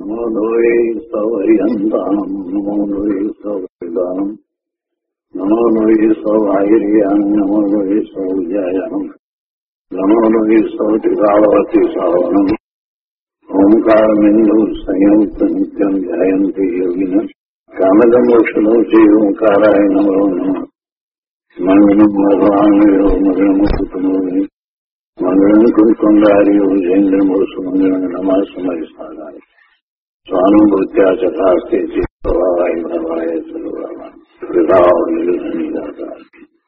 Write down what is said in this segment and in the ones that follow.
નમો લોહે સૌર્યંતાનમ નમો લોહે સૌદાનમ નમો લોહે સૌર્યાન નમો લોહે સૌજાયાનમ નમો લોહે સૌત્રિકાવતી સાવનમ ઓમકાર બિંદુ સંયુક્ત નિત્યમ ધ્યાયંતિ યોગિન કામદમોક્ષનો છે ઓંકારાય નમો નમઃ મંગલમ ભગવાન મંગલમ કુટુંબે મંગલમ કુંકુંડાર્યો જૈન્દ્રમો સુમંગલમ નમઃ સમયસ્થાનાય સ્વાનુભૂત્યા ચકાસ્તે ચિત્તવાય ભવાય સર્વવા કૃપાઓ નિર્ધનિદાતા.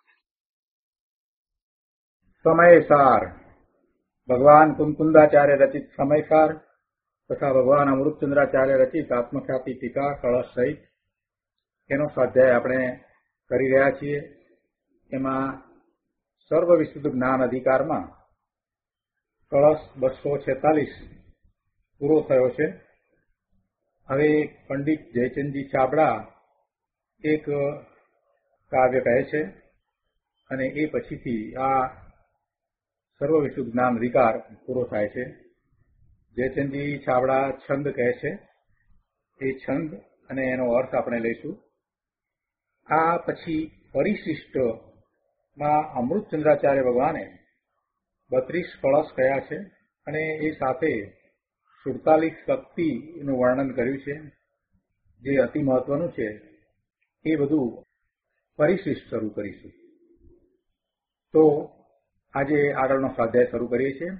સમયસાર ભગવાન કુંકુંદાચાર્ય રચિત સમયસાર તથા ભગવાન અમૃતચંદ્રાચાર્ય રચિત આત્મખ્યાતિ ટીકા કળશ સહિત એનો સ્વાધ્યાય આપણે કરી રહ્યા છીએ. એમાં સર્વ વિશુદ્ધ જ્ઞાન અધિકારમાં કળશ 246 પૂરો થયો છે. હવે પંડિત જયચંદજી ચાબડા એક કાવ્ય કહે છે અને એ પછીથી આ સર્વ વિશુદ્ધ જ્ઞાન અધિકાર પૂરો થાય છે. જયચંદજી ચાબડા છંદ કહે છે, એ છંદ અને એનો અર્થ આપણે લઈશું. આ પછી પરિશિષ્ટમાં અમૃતચંદ્રાચાર્ય ભગવાને 32 કળશ કયા છે અને એ સાથે 47 શક્તિનું વર્ણન કર્યું છે, જે અતિ મહત્વનું છે. એ બધું પરિશિષ્ટ શરૂ કરીશું. તો આજે આગળનો સ્વાધ્યાય શરૂ કરીએ છીએ.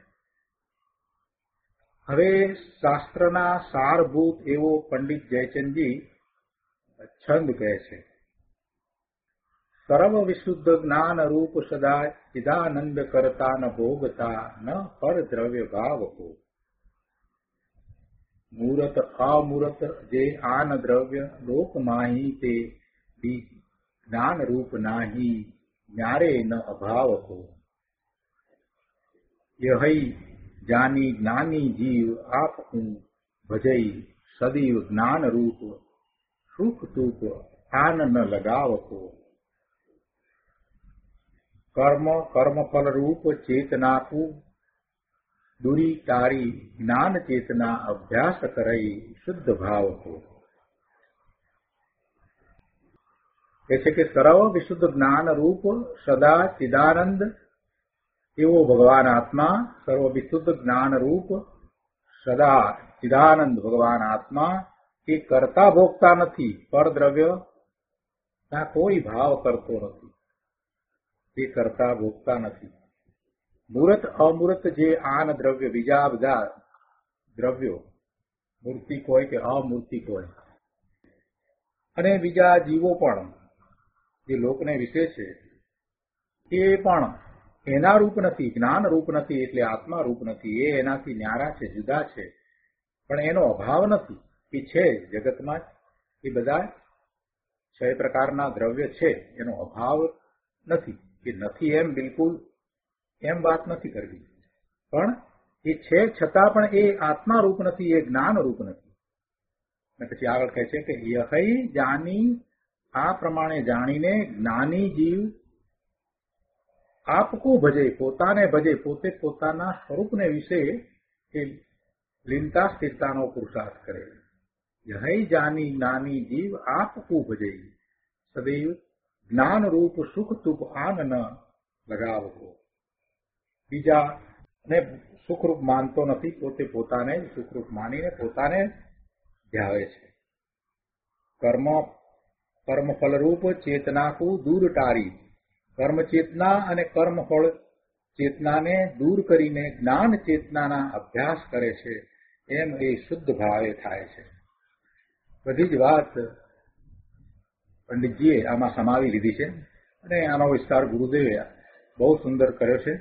હવે શાસ્ત્રના સારભૂત એવો પંડિત જયચંદજી છંદ કહે છે. સર્વ વિશુદ્ધ જ્ઞાન રૂપ સદા ચિદાનંદ કરતા ન ભોગતા ન પર દ્રવ્ય ભાવ હો. મૂરત અમૂરત જે આન દ્રવ્ય લોક માહી તે જ્ઞાન રૂપ નાહી ન્યારે ન અભાવ હો. યહી જાની જ્ઞાની જીવ આપ હું ભજઈ સદૈવ જ્ઞાન રૂપ સુખ તૂપ આન ન લગાવ હો. કર્મ કર્મફલ રૂપ ચેતનાકુ દુરી તારી જ્ઞાન ચેતના અભ્યાસ કરઈ શુદ્ધ ભાવ હો. એ છે કે સર્વ વિશુદ્ધ જ્ઞાન રૂપ સદા ચિદાનંદ એવો ભગવાન આત્મા, સર્વ વિશુદ્ધ જ્ઞાન રૂપ સદા ચિદાનંદ ભગવાન આત્મા એ કરતા ભોગતા નથી, પરદ્રવ્ય ના કોઈ ભાવ કરતો નથી, એ કરતા ભોગતા નથી. મૂર્ત અમૂર્ત જે આન દ્રવ્ય, બીજા બધા દ્રવ્યો, મૂર્તિક હોય કે અમૂર્તિક હોય, અને બીજા જીવો પણ જે લોકને વિશે છે, એ પણ એના રૂપ નથી, જ્ઞાન રૂપ નથી, એટલે આત્મા રૂપ નથી. એ એનાથી ન્યારા છે, જુદા છે, પણ એનો અભાવ નથી. એ છે જગતમાં જ, એ બધા 6 પ્રકારના દ્રવ્ય છે, એનો અભાવ નથી. એ નથી એમ બિલકુલ એમ વાત નથી કરવી, પણ એ છે છતાં પણ એ આત્મા રૂપ નથી, એ જ્ઞાન રૂપ નથી. અને પછી આગળ કહે છે કે યહી જાની, આ પ્રમાણે જાણીને જ્ઞાની જીવ આપકો ભજે, પોતાને ભજે, પોતે પોતાના સ્વરૂપને વિશે એ લીનતા સ્થિરતાનો પુરુષાર્થ કરે. યહી જાની જ્ઞાની જીવ આપકો ભજે સદૈવ જ્ઞાન રૂપ સુખ તુપ આન ન લગાવવો. બીજાને સુખરૂપ માનતો નથી, પોતે પોતાને સુખરૂપ માનીને પોતાને ધ્યાવે છે. કર્મફલરૂપ ચેતનાકુ દૂર ટારી, કર્મ ચેતના અને કર્મફળ ચેતનાને દૂર કરીને જ્ઞાન ચેતનાના અભ્યાસ કરે છે, એમ એ શુદ્ધ ભાવે થાય છે. બધી જ વાત પંડિતજીએ આમાં સમાવી લીધી છે અને આનો વિસ્તાર ગુરુદેવે બહુ સુંદર કર્યો છે.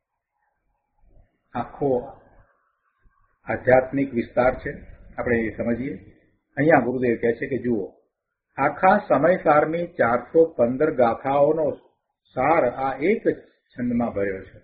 આખો આધ્યાત્મિક વિસ્તાર છે, આપણે એ સમજીએ. અહીંયા ગુરુદેવ કહે છે કે જુઓ, આખા સમયસારની 415 ગાથાઓનો સાર આ એક છંદમાં ભર્યો છે.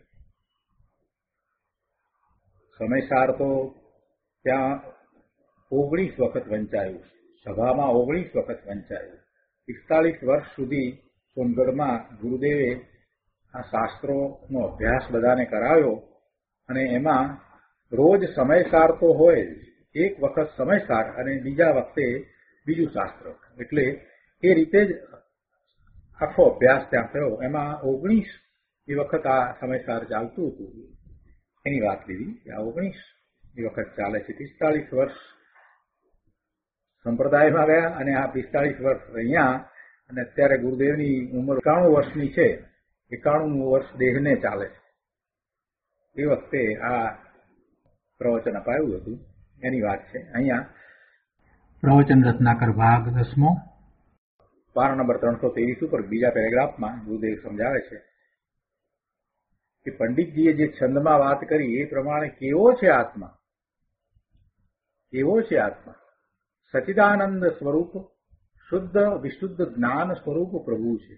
સમયસાર તો ત્યાં 19 વખત વંચાયું, સભામાં 19 વખત વંચાયું. 41 વર્ષ સુધી સોનગઢમાં ગુરુદેવે આ શાસ્ત્રોનો અભ્યાસ બધાને કરાવ્યો અને એમાં રોજ સમયસાર તો હોય જ, એક વખત સમયસાર અને બીજા વખતે બીજું શાસ્ત્ર. એટલે એ રીતે જ આખો અભ્યાસ ત્યાં થયો. એમાં 19 વખત આ સમયસાર ચાલતું હતું એની વાત લીધી. આ 19 વખત ચાલે છે. 45 વર્ષ સંપ્રદાયમાં ગયા અને આ 45 વર્ષ અહીંયા. અને અત્યારે ગુરુદેવની ઉંમર 91 વર્ષની છે. 91 વર્ષ દેહને ચાલે છે. એ વખતે આ પ્રવચન અપાયું હતું એની વાત છે. અહીંયા પ્રવચન રત્નાકર ભાગ 10મો પારા નંબર 323 ઉપર બીજા પેરેગ્રાફમાં ગુરુદેવ સમજાવે છે કે પંડિતજીએ જે છંદમાં વાત કરી એ પ્રમાણે કેવો છે આત્મા, કેવો છે આત્મા. સચિદાનંદ સ્વરૂપ, શુદ્ધ વિશુદ્ધ જ્ઞાન સ્વરૂપ પ્રભુ છે.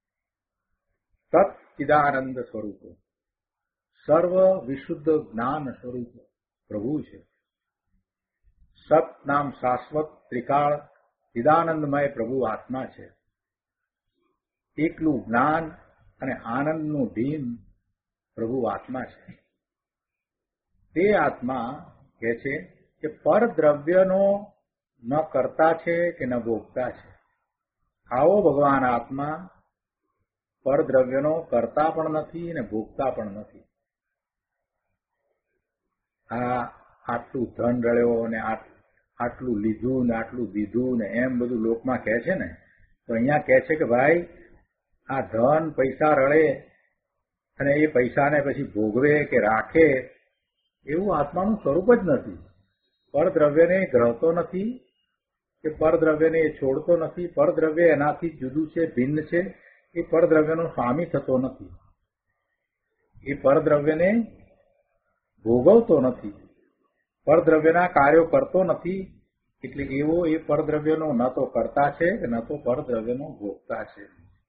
સચ્ચિદાનંદ સ્વરૂપ, સર્વ વિશુદ્ધ જ્ઞાન સ્વરૂપ પ્રભુ છે. સત નામ શાશ્વત ત્રિકાળ ચિદાનંદમય પ્રભુ આત્મા છે. એકલું જ્ઞાન અને આનંદનું ભીમ પ્રભુ આત્મા છે. તે આત્મા કહે છે કે પરદ્રવ્યનો ન કરતા છે કે ન ભોગતા છે. આવો ભગવાન આત્મા પરદ્રવ્યનો કરતા પણ નથી અને ભોગતા પણ નથી. આટલું ધન રળ્યો અને આટલું લીધું ને આટલું દીધું ને એમ બધું લોકમાં કહે છે ને, તો અહીંયા કહે છે કે ભાઈ આ ધન પૈસા રળે અને એ પૈસાને પછી ભોગવે કે રાખે એવું આત્માનું સ્વરૂપ જ નથી. પરદ્રવ્યને ગ્રહતો નથી કે પરદ્રવ્યને એ છોડતો નથી. પરદ્રવ્ય એનાથી જુદું છે, ભિન્ન છે. એ પરદ્રવ્યનો સ્વામી થતો નથી. એ પરદ્રવ્યને ભોગવતો નથી. પરદ્રવ્યના કાર્યો કરતો નથી. એટલે એવો એ પરદ્રવ્યનો ન તો કરતા છે કે ન તો પરદ્રવ્યનો ભોગતા છે.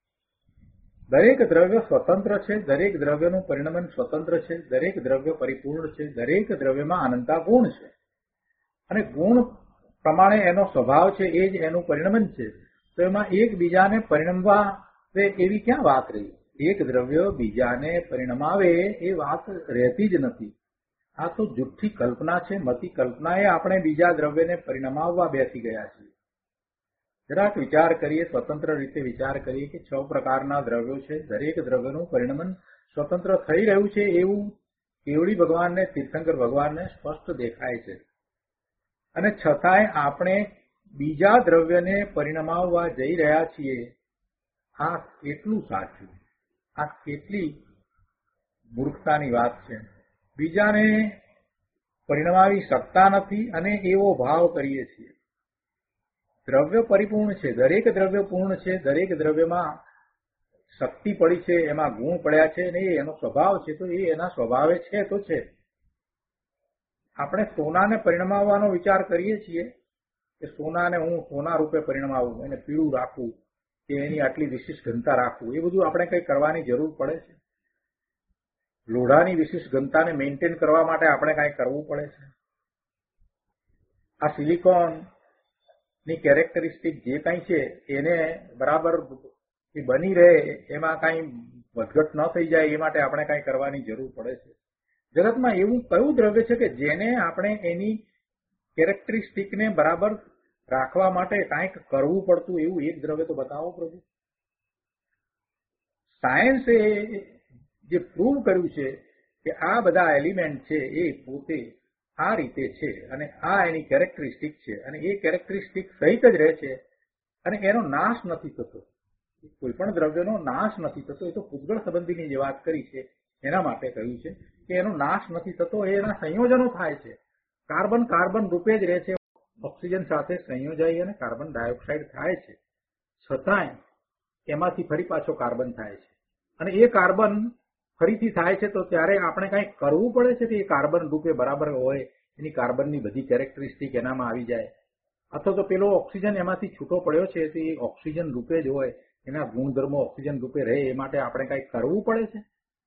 દરેક દ્રવ્ય સ્વતંત્ર છે. દરેક દ્રવ્યનું પરિણમન સ્વતંત્ર છે. દરેક દ્રવ્ય પરિપૂર્ણ છે. દરેક દ્રવ્યમાં અનંતા ગુણ છે અને ગુણ પ્રમાણે એનો સ્વભાવ છે, એ જ એનું પરિણમન છે. તો એમાં એકબીજાને પરિણમવા એવી ક્યાં વાત રહી? એક દ્રવ્ય બીજાને પરિણમાવે એ વાત રહેતી જ નથી. આ તો જુઠ્ઠી કલ્પના છે. મતિ કલ્પનાએ આપણે બીજા દ્રવ્યને પરિણમાવવા બેસી ગયા છીએ. જરાક વિચાર કરીએ, સ્વતંત્ર રીતે વિચાર કરીએ કે 6 પ્રકારના દ્રવ્યો છે. દરેક દ્રવ્યનું પરિણમન સ્વતંત્ર થઈ રહ્યું છે એવું કેવડી ભગવાનને, તીર્થંકર ભગવાનને સ્પષ્ટ દેખાય છે. અને છતાંય આપણે બીજા દ્રવ્યને પરિણમાવવા જઈ રહ્યા છીએ. આ કેટલું સાચું, આ કેટલી મૂર્ખતાની વાત છે. બીજાને પરિણમાવી શકતા નથી અને એવો ભાવ કરીએ છીએ. દ્રવ્ય પરિપૂર્ણ છે. દરેક દ્રવ્ય પૂર્ણ છે. દરેક દ્રવ્યમાં શક્તિ પડી છે, એમાં ગુણ પડ્યા છે અને એનો સ્વભાવ છે. તો એ એના સ્વભાવે છે તો છે. આપણે સોનાને પરિણમાવવાનો વિચાર કરીએ છીએ કે સોનાને હું સોના રૂપે પરિણમાવું, એને પીળું રાખવું કે એની આટલી વિશિષ્ટ ઘનતા રાખવું. એ બધું આપણે કંઈ કરવાની જરૂર પડે છે? લોઢાની વિશિષ્ટ ઘનતાને મેન્ટેન કરવા માટે આપણે કાંઈ કરવું પડે છે? આ સિલિકોનની કેરેક્ટરિસ્ટિક જે કાંઈ છે એને બરાબર બની રહે, એમાં કાંઈ વધઘટ ન થઈ જાય એ માટે આપણે કાંઈ કરવાની જરૂર પડે છે? જગતમાં એવું કયું દ્રવ્ય છે કે જેને આપણે એની કેરેક્ટરિસ્ટિકને બરાબર રાખવા માટે કાંઈક કરવું પડતું એવું એક દ્રવ્ય તો બતાવો પ્રભુ. સાયન્સે જે પ્રૂવ કર્યું છે કે આ બધા એલિમેન્ટ છે એ પોતે આ રીતે છે અને આ એની કેરેક્ટરિસ્ટિક છે અને એ કેરેક્ટરિસ્ટિક સહિત જ રહે છે અને એનો નાશ નથી થતો. કોઈ પણ દ્રવ્યનો નાશ નથી થતો. એ તો પૂતગળ સંબંધીની જે વાત કરી છે એના માટે કહ્યું છે કે એનો નાશ નથી થતો. એના સંયોજનો થાય છે. કાર્બન કાર્બન રૂપે જ રહે છે. ઓક્સિજન સાથે સંયોજાઈ અને કાર્બન ડાયોક્સાઇડ થાય છે. છતાંય એમાંથી ફરી પાછો કાર્બન થાય છે અને એ કાર્બન ફરીથી થાય છે તો ત્યારે આપણે કંઈક કરવું પડે છે કે એ કાર્બન રૂપે બરાબર હોય, એની કાર્બનની બધી કેરેક્ટરિસ્ટિક એનામાં આવી જાય. અથવા તો પેલો ઓક્સિજન એમાંથી છૂટો પડ્યો છે તો એ ઓક્સિજન રૂપે જ હોય, એના ગુણધર્મો ઓક્સિજન રૂપે રહે એ માટે આપણે કંઈક કરવું પડે છે?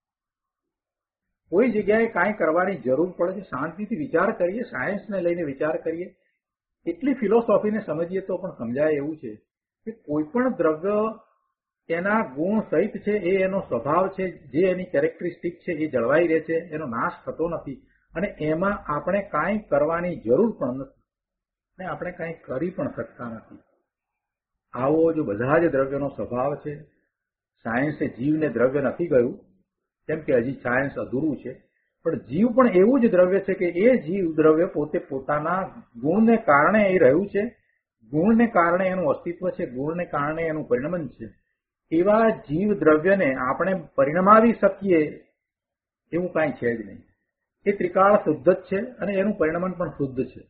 કોઈ જગ્યાએ કાંઈ કરવાની જરૂર પડે છે? શાંતિથી વિચાર કરીએ, સાયન્સને લઈને વિચાર કરીએ, એટલી ફિલોસોફીને સમજીએ તો પણ સમજાય એવું છે કે કોઈ પણ દ્રવ્ય એના ગુણ સહિત છે, એ એનો સ્વભાવ છે, જે એની કેરેક્ટરિસ્ટિક છે એ જળવાઈ રહે છે, એનો નાશ થતો નથી. અને એમાં આપણે કાંઈ કરવાની જરૂર પણ નથી અને આપણે કાંઈ કરી પણ શકતા નથી. આવો જો બધા જ દ્રવ્યનો સ્વભાવ છે. સાયન્સે જીવને દ્રવ્ય નથી કહ્યું, કેમ કે હજી સાયન્સ અધૂરું છે, પણ જીવ પણ એવું જ દ્રવ્ય છે કે એ જીવ દ્રવ્ય પોતે પોતાના ગુણને કારણે એ રહ્યું છે, ગુણને કારણે એનું અસ્તિત્વ છે, ગુણને કારણે એનું પરિણમન છે. એવા જીવ દ્રવ્યને આપણે પરિણમાવી શકીએ એવું કાંઈ છે જ નહીં. એ ત્રિકાળ શુદ્ધ જ છે અને એનું પરિણમન પણ શુદ્ધ છે.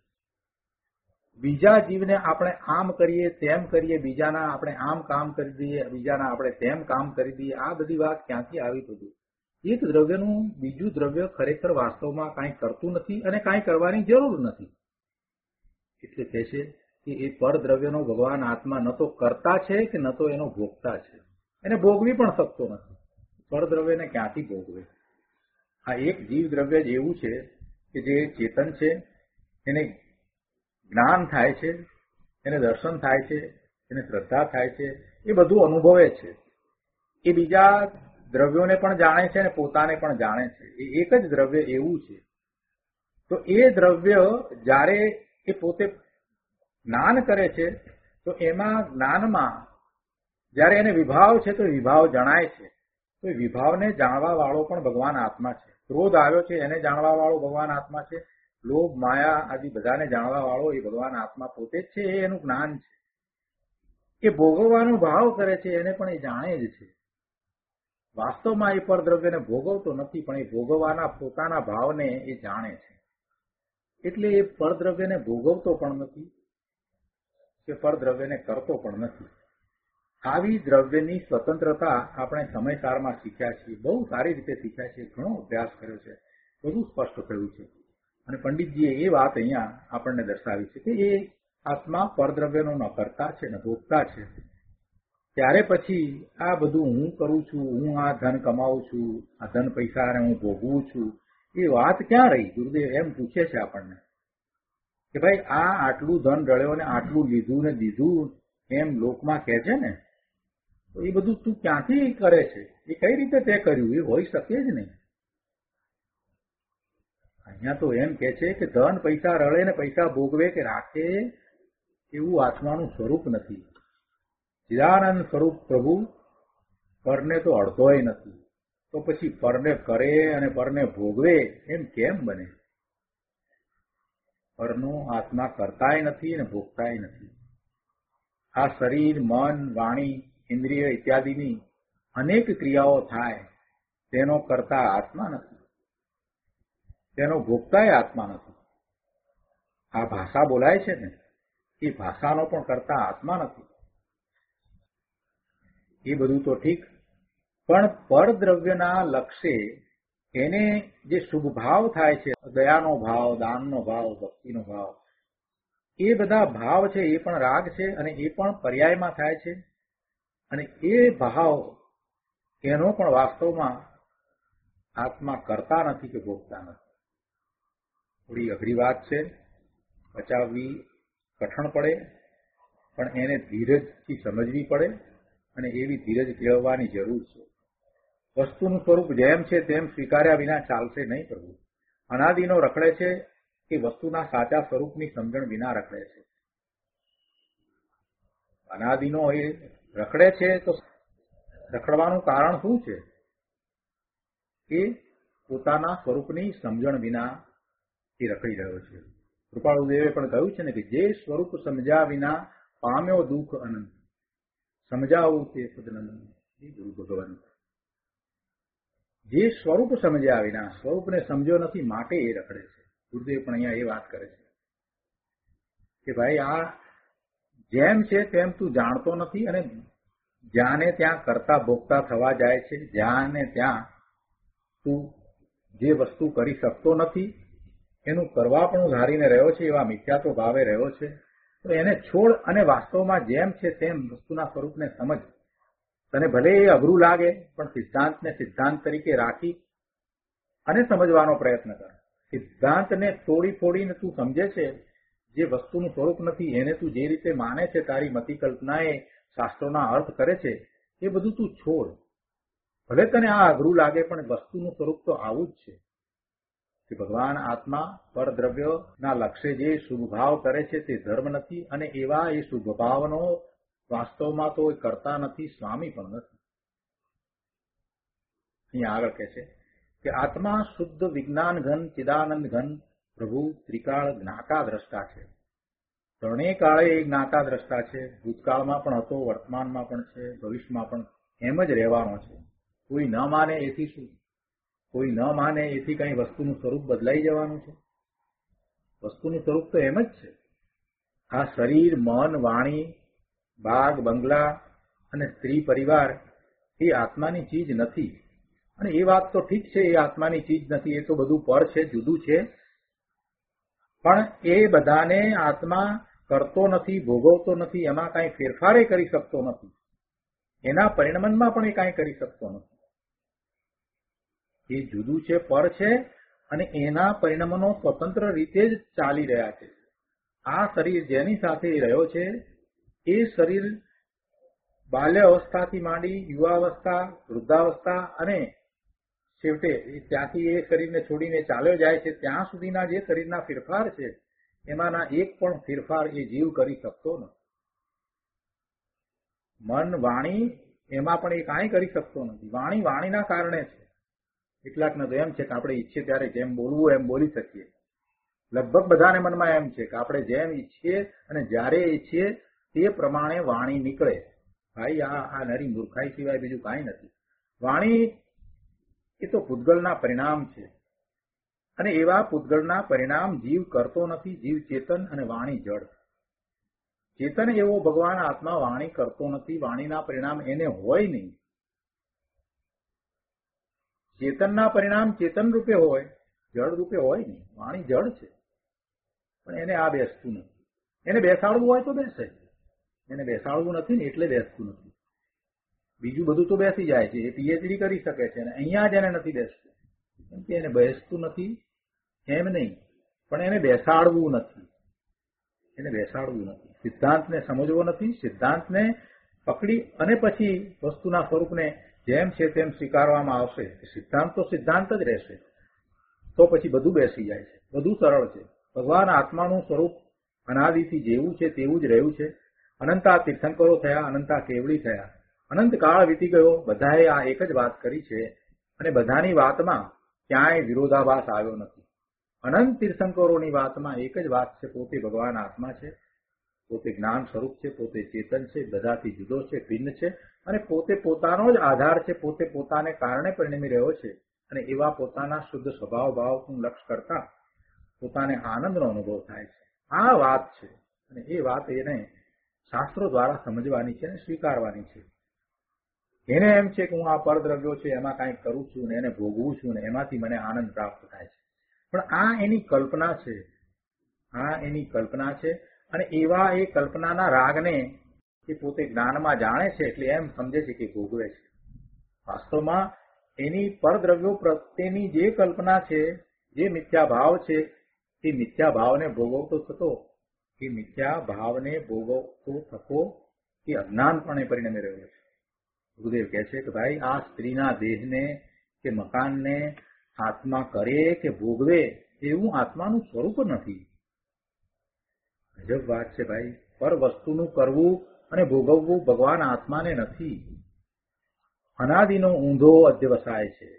બીજા જીવને આપણે આમ કરીએ તેમ કરીએ, બીજાના આપણે આમ કામ કરી દઈએ, બીજાના આપણે તેમ કામ કરી દઈએ, આ બધી વાત ક્યાંથી આવી? બધું એક દ્રવ્યનું બીજું દ્રવ્ય ખરેખર વાસ્તવમાં કાંઈ કરતું નથી અને કાંઈ કરવાની જરૂર નથી. એટલે કહે છે કે એ પરદ્રવ્યનો ભગવાન આત્મા ન તો કરતા છે કે ન તો એનો ભોગતા છે. એને ભોગવી પણ શકતો નથી. પરદ્રવ્યને ક્યાંથી ભોગવે? આ એક જીવ દ્રવ્ય જ એવું છે કે જે ચેતન છે, એને જ્ઞાન થાય છે, એને દર્શન થાય છે, એને શ્રદ્ધા થાય છે, એ બધું અનુભવે છે. એ બીજા દ્રવ્યોને પણ જાણે છે અને પોતાને પણ જાણે છે. એ એક જ દ્રવ્ય એવું છે. તો એ દ્રવ્ય જ્યારે એ પોતે જ્ઞાન કરે છે તો એમાં જ્ઞાનમાં જ્યારે એને વિભાવ છે તો વિભાવ જણાય છે. તો એ વિભાવને જાણવા વાળો પણ ભગવાન આત્મા છે. ક્રોધ આવ્યો છે એને જાણવા વાળો ભગવાન આત્મા છે. લોભ, માયા આદિ બધાને જાણવા વાળો એ ભગવાન આત્મા પોતે જ છે. એ એનું જ્ઞાન છે. એ ભોગવવાનો ભાવ કરે છે એને પણ એ જાણે જ છે. વાસ્તવમાં એ પરદ્રવ્યને ભોગવતો નથી, પણ એ ભોગવવાના પોતાના ભાવને એ જાણે છે. એટલે એ પરદ્રવ્યને ભોગવતો પણ નથી કે પરદ્રવ્યને કરતો પણ નથી. આવી દ્રવ્યની સ્વતંત્રતા આપણે સમયકાળમાં શીખ્યા છીએ, બહુ સારી રીતે શીખ્યા છીએ, ઘણો અભ્યાસ કર્યો છે, બધું સ્પષ્ટ થયું છે. અને પંડિતજીએ એ વાત અહીંયા આપણને દર્શાવી છે કે એ આત્મા પરદ્રવ્યનો ન કરતા છે, ન ભોગતા છે. ત્યારે પછી આ બધું હું કરું છું, હું આ ધન કમાવું છું, આ ધન પૈસાને હું ભોગવું છું, એ વાત ક્યાં રહી? ગુરુદેવ એમ પૂછે છે આપણને કે ભાઈ આ આટલું ધન રળ્યો ને આટલું લીધું ને દીધું એમ લોકમાં કહે છે ને, તો એ બધું તું ક્યાંથી કરે છે? એ કઈ રીતે તે કર્યું? એ હોઈ શકે જ નહીં. અહીંયા તો એમ કે છે કે ધન પૈસા રળે ને પૈસા ભોગવે કે રાખે એવું આત્માનું સ્વરૂપ નથી. ચિદાનંદ સ્વરૂપ પ્રભુ પરને તો અડધોય નથી. તો પછી પરને કરે અને પરને ભોગવે એમ કેમ બને? પરનો આત્મા કરતાય નથી અને ભોગતાય નથી. આ શરીર, મન, વાણી, ઇન્દ્રિય ઇત્યાદિની અનેક ક્રિયાઓ થાય તેનો કરતા આત્મા નથી, તેનો ભોગતાય આત્મા નથી. આ ભાષા બોલાય છે ને, એ ભાષાનો પણ કરતા આત્મા નથી. એ બધું તો ઠીક, પણ પરદ્રવ્યના લક્ષ્ય એને જે શુભ ભાવ થાય છે, દયાનો ભાવ, દાનનો ભાવ, ભક્તિનો ભાવ, એ બધા ભાવ છે એ પણ રાગ છે અને એ પણ પર્યાયમાં થાય છે. અને એ ભાવ એનો પણ વાસ્તવમાં આત્મા કરતા નથી કે ભોગતા નથી. થોડી અઘરી વાત છે, પચાવવી કઠણ પડે, પણ એને ધીરજથી સમજવી પડે અને એવી ધીરજ કેળવવાની જરૂર છે. વસ્તુનું સ્વરૂપ જેમ છે તેમ સ્વીકાર્યા વિના ચાલશે નહીં. પ્રભુ અનાદિનો રખડે છે કે વસ્તુના સાચા સ્વરૂપની સમજણ વિના રખડે છે. અનાદિનો એ રખડે છે તો રખડવાનું કારણ શું છે? એ પોતાના સ્વરૂપની સમજણ વિના એ રખડી રહ્યો છે. કૃપાળુદેવે પણ કહ્યું છે ને કે જે સ્વરૂપ સમજ્યા વિના પામ્યો દુઃખ અનંત, સમજાવું તે સદનંદ. એ ગુરુ ભગવાન જે સ્વરૂપ સમજ્યા વિના, સ્વરૂપને સમજ્યો નથી માટે એ રખડે છે. ગુરુદેવ પણ અહીંયા એ વાત કરે છે કે ભાઈ આ જેમ છે તેમ તું જાણતો નથી અને જ્યાં ને ત્યાં કરતા ભોગતા થવા જાય છે. જ્યાં ને ત્યાં તું જે વસ્તુ કરી શકતો નથી એનું કરવા પણ ધારીને રહ્યો છે, એવા મિથ્યાત્વ ભાવે રહ્યો છે. તો એને છોડ અને વાસ્તવમાં જેમ છે તેમ વસ્તુના સ્વરૂપને સમજ. તને ભલે એ અઘરું લાગે પણ સિદ્ધાંતને સિદ્ધાંત તરીકે રાખી અને સમજવાનો પ્રયત્ન કર. સિદ્ધાંતને તોડી ફોડીને તું સમજે છે, જે વસ્તુનું સ્વરૂપ નથી એને તું જે રીતે માને છે, તારી મતિ કલ્પનાએ શાસ્ત્રોના અર્થ કરે છે, એ બધું તું છોડ. ભલે તને આ અઘરું લાગે પણ વસ્તુનું સ્વરૂપ તો આવું જ છે. કે ભગવાન આત્મા પરદ્રવ્યના લક્ષ્ય જે શુભ ભાવ કરે છે તે ધર્મ નથી, અને એવા એ શુભ ભાવનો વાસ્તવમાં તો કરતા નથી, સ્વામી પણ નથી. અહીંયા આગળ કહે છે કે આત્મા શુદ્ધ વિજ્ઞાન ઘન ચિદાનંદ ઘન પ્રભુ ત્રિકાળ જ્ઞાતા દ્રષ્ટા છે. ત્રણેય કાળે એ જ્ઞાતા દ્રષ્ટા છે. ભૂતકાળમાં પણ હતો, વર્તમાનમાં પણ છે, ભવિષ્યમાં પણ એમ જ રહેવાનો છે. કોઈ ન માને એથી શું? કોઈ ન માને એથી કઈ વસ્તુનું સ્વરૂપ બદલાઈ જવાનું છે? વસ્તુનું સ્વરૂપ તો એમ જ છે. આ શરીર, મન, વાણી, બાગ, બંગલા અને સ્ત્રી પરિવાર એ આત્માની ચીજ નથી. અને એ વાત તો ઠીક છે, એ આત્માની ચીજ નથી, એ તો બધું પર છે, જુદું છે. પણ એ બધાને આત્મા કરતો નથી, ભોગવતો નથી, એમાં કાંઈ ફેરફારે કરી શકતો નથી. એના પરિણમનમાં પણ એ કાંઈ કરી શકતો નથી. એ જુદું છે, પર છે, અને એના પરિણમનો સ્વતંત્ર રીતે જ ચાલી રહ્યા છે. આ શરીર જેની સાથે રહ્યો છે એ શરીર બાલ્ય અવસ્થાથી માંડી યુવાવસ્થા, વૃદ્ધાવસ્થા અને છેવટે ત્યાંથી એ શરીરને છોડીને ચાલ્યો જાય છે ત્યાં સુધીના જે શરીરના ફેરફાર છે એમાંના એક પણ ફેરફાર એ જીવ કરી શકતો નથી. મન, વાણી એમાં પણ એ કાંઈ કરી શકતો નથી. વાણી વાણીના કારણે છે. કેટલાકને તો એમ છે કે આપણે ઈચ્છીએ ત્યારે જેમ બોલવું એમ બોલી શકીએ. લગભગ બધાને મનમાં એમ છે કે આપણે જેમ ઈચ્છીએ અને જ્યારે ઈચ્છીએ તે પ્રમાણે વાણી નીકળે. ભાઈ આ નરી મૂર્ખાઈ સિવાય બીજું કાંઈ નથી. વાણી એ તો પૂતગલના પરિણામ છે, અને એવા પૂતગલના પરિણામ જીવ કરતો નથી. જીવ ચેતન અને વાણી જડ. ચેતન એવો ભગવાન આત્મા વાણી કરતો નથી. વાણીના પરિણામ એને હોય નહીં. ચેતનના પરિણામ ચેતન રૂપે હોય, જળ રૂપે હોય નહીં. વાણી જળ છે, પણ એને આ બેસતું નથી. એને બેસાડવું હોય તો બેસે, એને બેસાડવું નથી ને એટલે બેસતું નથી. બીજું બધું તો બેસી જાય છે, એ પીએચડી કરી શકે છે, અને અહીંયા જ એને નથી બેસતું. કેમ કે એને બેસતું નથી એમ નહીં, પણ એને બેસાડવું નથી. એને બેસાડવું નથી. સિદ્ધાંતને સમજવો નથી. સિદ્ધાંતને પકડી અને પછી વસ્તુના સ્વરૂપને જેમ છે તેમ સ્વીકારવામાં આવશે. સિદ્ધાંત તો સિદ્ધાંત જ રહેશે. તો પછી બધું બેસી જાય છે, બધું સરળ છે. ભગવાન આત્માનું સ્વરૂપ અનાદિથી જેવું છે તેવું જ રહ્યું છે. અનંતા તીર્થંકરો થયા, અનંતા કેવડી થયા, અનંત કાળ વીતી ગયો. બધાએ આ એક જ વાત કરી છે, અને બધાની વાતમાં ક્યાંય વિરોધાભાસ આવ્યો નથી. અનંત તીર્થંકરોની વાતમાં એક જ વાત છે, પોતે ભગવાન આત્મા છે, પોતે જ્ઞાન સ્વરૂપ છે, પોતે ચેતન છે, બધાથી જુદો છે, ભિન્ન છે, અને પોતે પોતાનો જ આધાર છે, પોતે પોતાને કારણે પરિણમી રહ્યો છે. અને એવા પોતાના શુદ્ધ સ્વભાવ ભાવનું લક્ષ્ય કરતા પોતાને આનંદનો અનુભવ થાય છે. આ વાત છે, અને એ વાત એને શાસ્ત્રો દ્વારા સમજવાની છે અને સ્વીકારવાની છે. એને એમ છે કે હું આ પરદ્રવ્યો છે એમાં કાંઈક કરું છું ને એને ભોગવું છું ને એમાંથી મને આનંદ પ્રાપ્ત થાય છે. પણ આ એની કલ્પના છે, આ એની કલ્પના છે. અને એવા એ કલ્પનાના રાગને એ પોતે જ્ઞાનમાં જાણે છે એટલે એમ સમજે છે કે ભોગવે છે. વાસ્તવમાં એની પરદ્રવ્યો પ્રત્યેની જે કલ્પના છે, જે મિથ્યા ભાવ છે, તે મિથ્યા ભાવને ભોગવતો થતો, એ મિથ્યા ભાવને ભોગવતો થતો એ અજ્ઞાનપણે પરિણમી રહ્યો છે. ગુરુદેવ કહે છે કે ભાઈ આ સ્ત્રીના દેહને કે મકાનને આત્મા કરે કે ભોગવે એવું આત્માનું સ્વરૂપ નથી. ગજબ વાત છે ભાઈ. પર વસ્તુનું કરવું અને ભોગવવું ભગવાન આત્માને નથી. અનાદિનો ઊંધો અધ્યવસાય છે.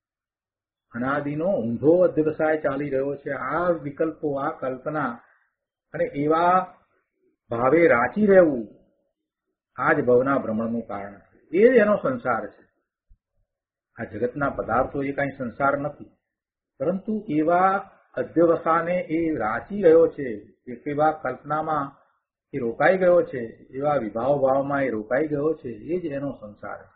અનાદિનો ઊંધો અધ્યવસાય ચાલી રહ્યો છે. આ વિકલ્પો, આ કલ્પના અને એવા ભાવે રાચી રહેવું આ જ ભવના ભ્રમણનું કારણ છે. એ જ એનો સંસાર છે. આ જગતના પદાર્થો એ કાંઈ સંસાર નથી, પરંતુ એવા અધ્યવસાને એ રાચી રહ્યો છે, એવા કલ્પનામાં એ રોકાઈ ગયો છે, એવા વિભાવ ભાવમાં એ રોકાઈ ગયો છે, એ જ એનો સંસાર છે.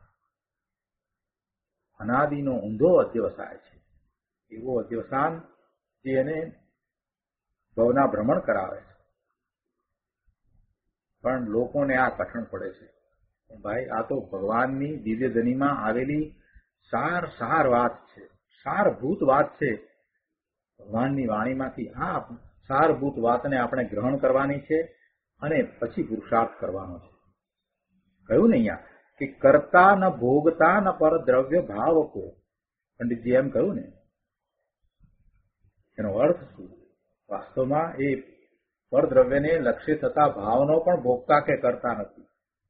અનાદિનો ઊંધો અધ્યવસાય છે. એવો અધ્યવસાન જે એને ભવના ભ્રમણ કરાવે છે. પણ લોકોને આ કઠણ પડે છે. ભાઈ આ તો ભગવાનની દિવ્ય ધનીમાં આવેલી સાર વાત છે, સારભૂત વાત છે. ભગવાનની વાણીમાંથી આ સારભૂત વાતને આપણે ગ્રહણ કરવાની છે અને પછી પુરુષાર્થ કરવાનો છે. કહ્યું ને અહીંયા કે કરતા ન ભોગતા ન પર દ્રવ્ય ભાવકો. પંડિતજી એમ કહ્યું ને એનો અર્થ શું? વાસ્તવમાં એ પરદ્રવ્યને લક્ષ્ય થતા ભાવનો પણ ભોગતા કે કરતા નથી.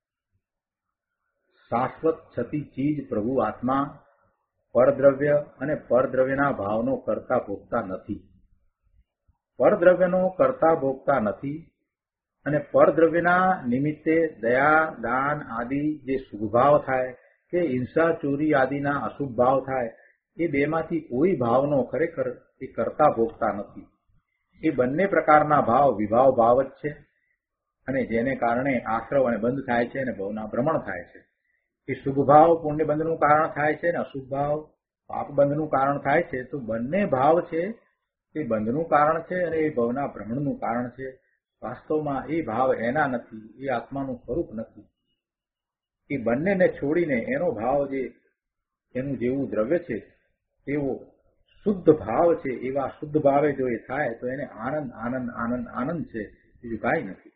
શાશ્વત છતી ચીજ પ્રભુ આત્મા પરદ્રવ્ય અને પરદ્રવ્યના ભાવનો કરતા ભોગતા નથી. પરદ્રવ્યનો કરતા ભોગતા નથી અને પરદ્રવ્યના નિમિત્તે દયા, દાન આદિ જે શુભ ભાવ થાય કે હિંસા, ચોરી આદિના અશુભ ભાવ થાય, એ બેમાંથી કોઈ ભાવનો ખરેખર એ કરતા ભોગતા નથી. એ બંને પ્રકારના ભાવ વિભાવ ભાવ જ છે અને જેને કારણે આશ્રવ અને બંધ થાય છે અને ભવના ભ્રમણ થાય છે. એ શુભ ભાવ પુણ્ય બંધનું કારણ થાય છે અને અશુભ ભાવ પાપ બંધનું કારણ થાય છે. તો બંને ભાવ છે એ બંધનું કારણ છે અને એ ભવના ભ્રમણનું કારણ છે. વાસ્તવમાં એ ભાવ એના નથી, એ આત્માનું સ્વરૂપ નથી. એ બંનેને છોડીને એનો ભાવ જે એનું જેવું દ્રવ્ય છે તેવો શુદ્ધ ભાવ છે, એવા શુદ્ધ ભાવે જો એ થાય તો એને આનંદ આનંદ આનંદ આનંદ છે, બીજું કાંઈ નથી.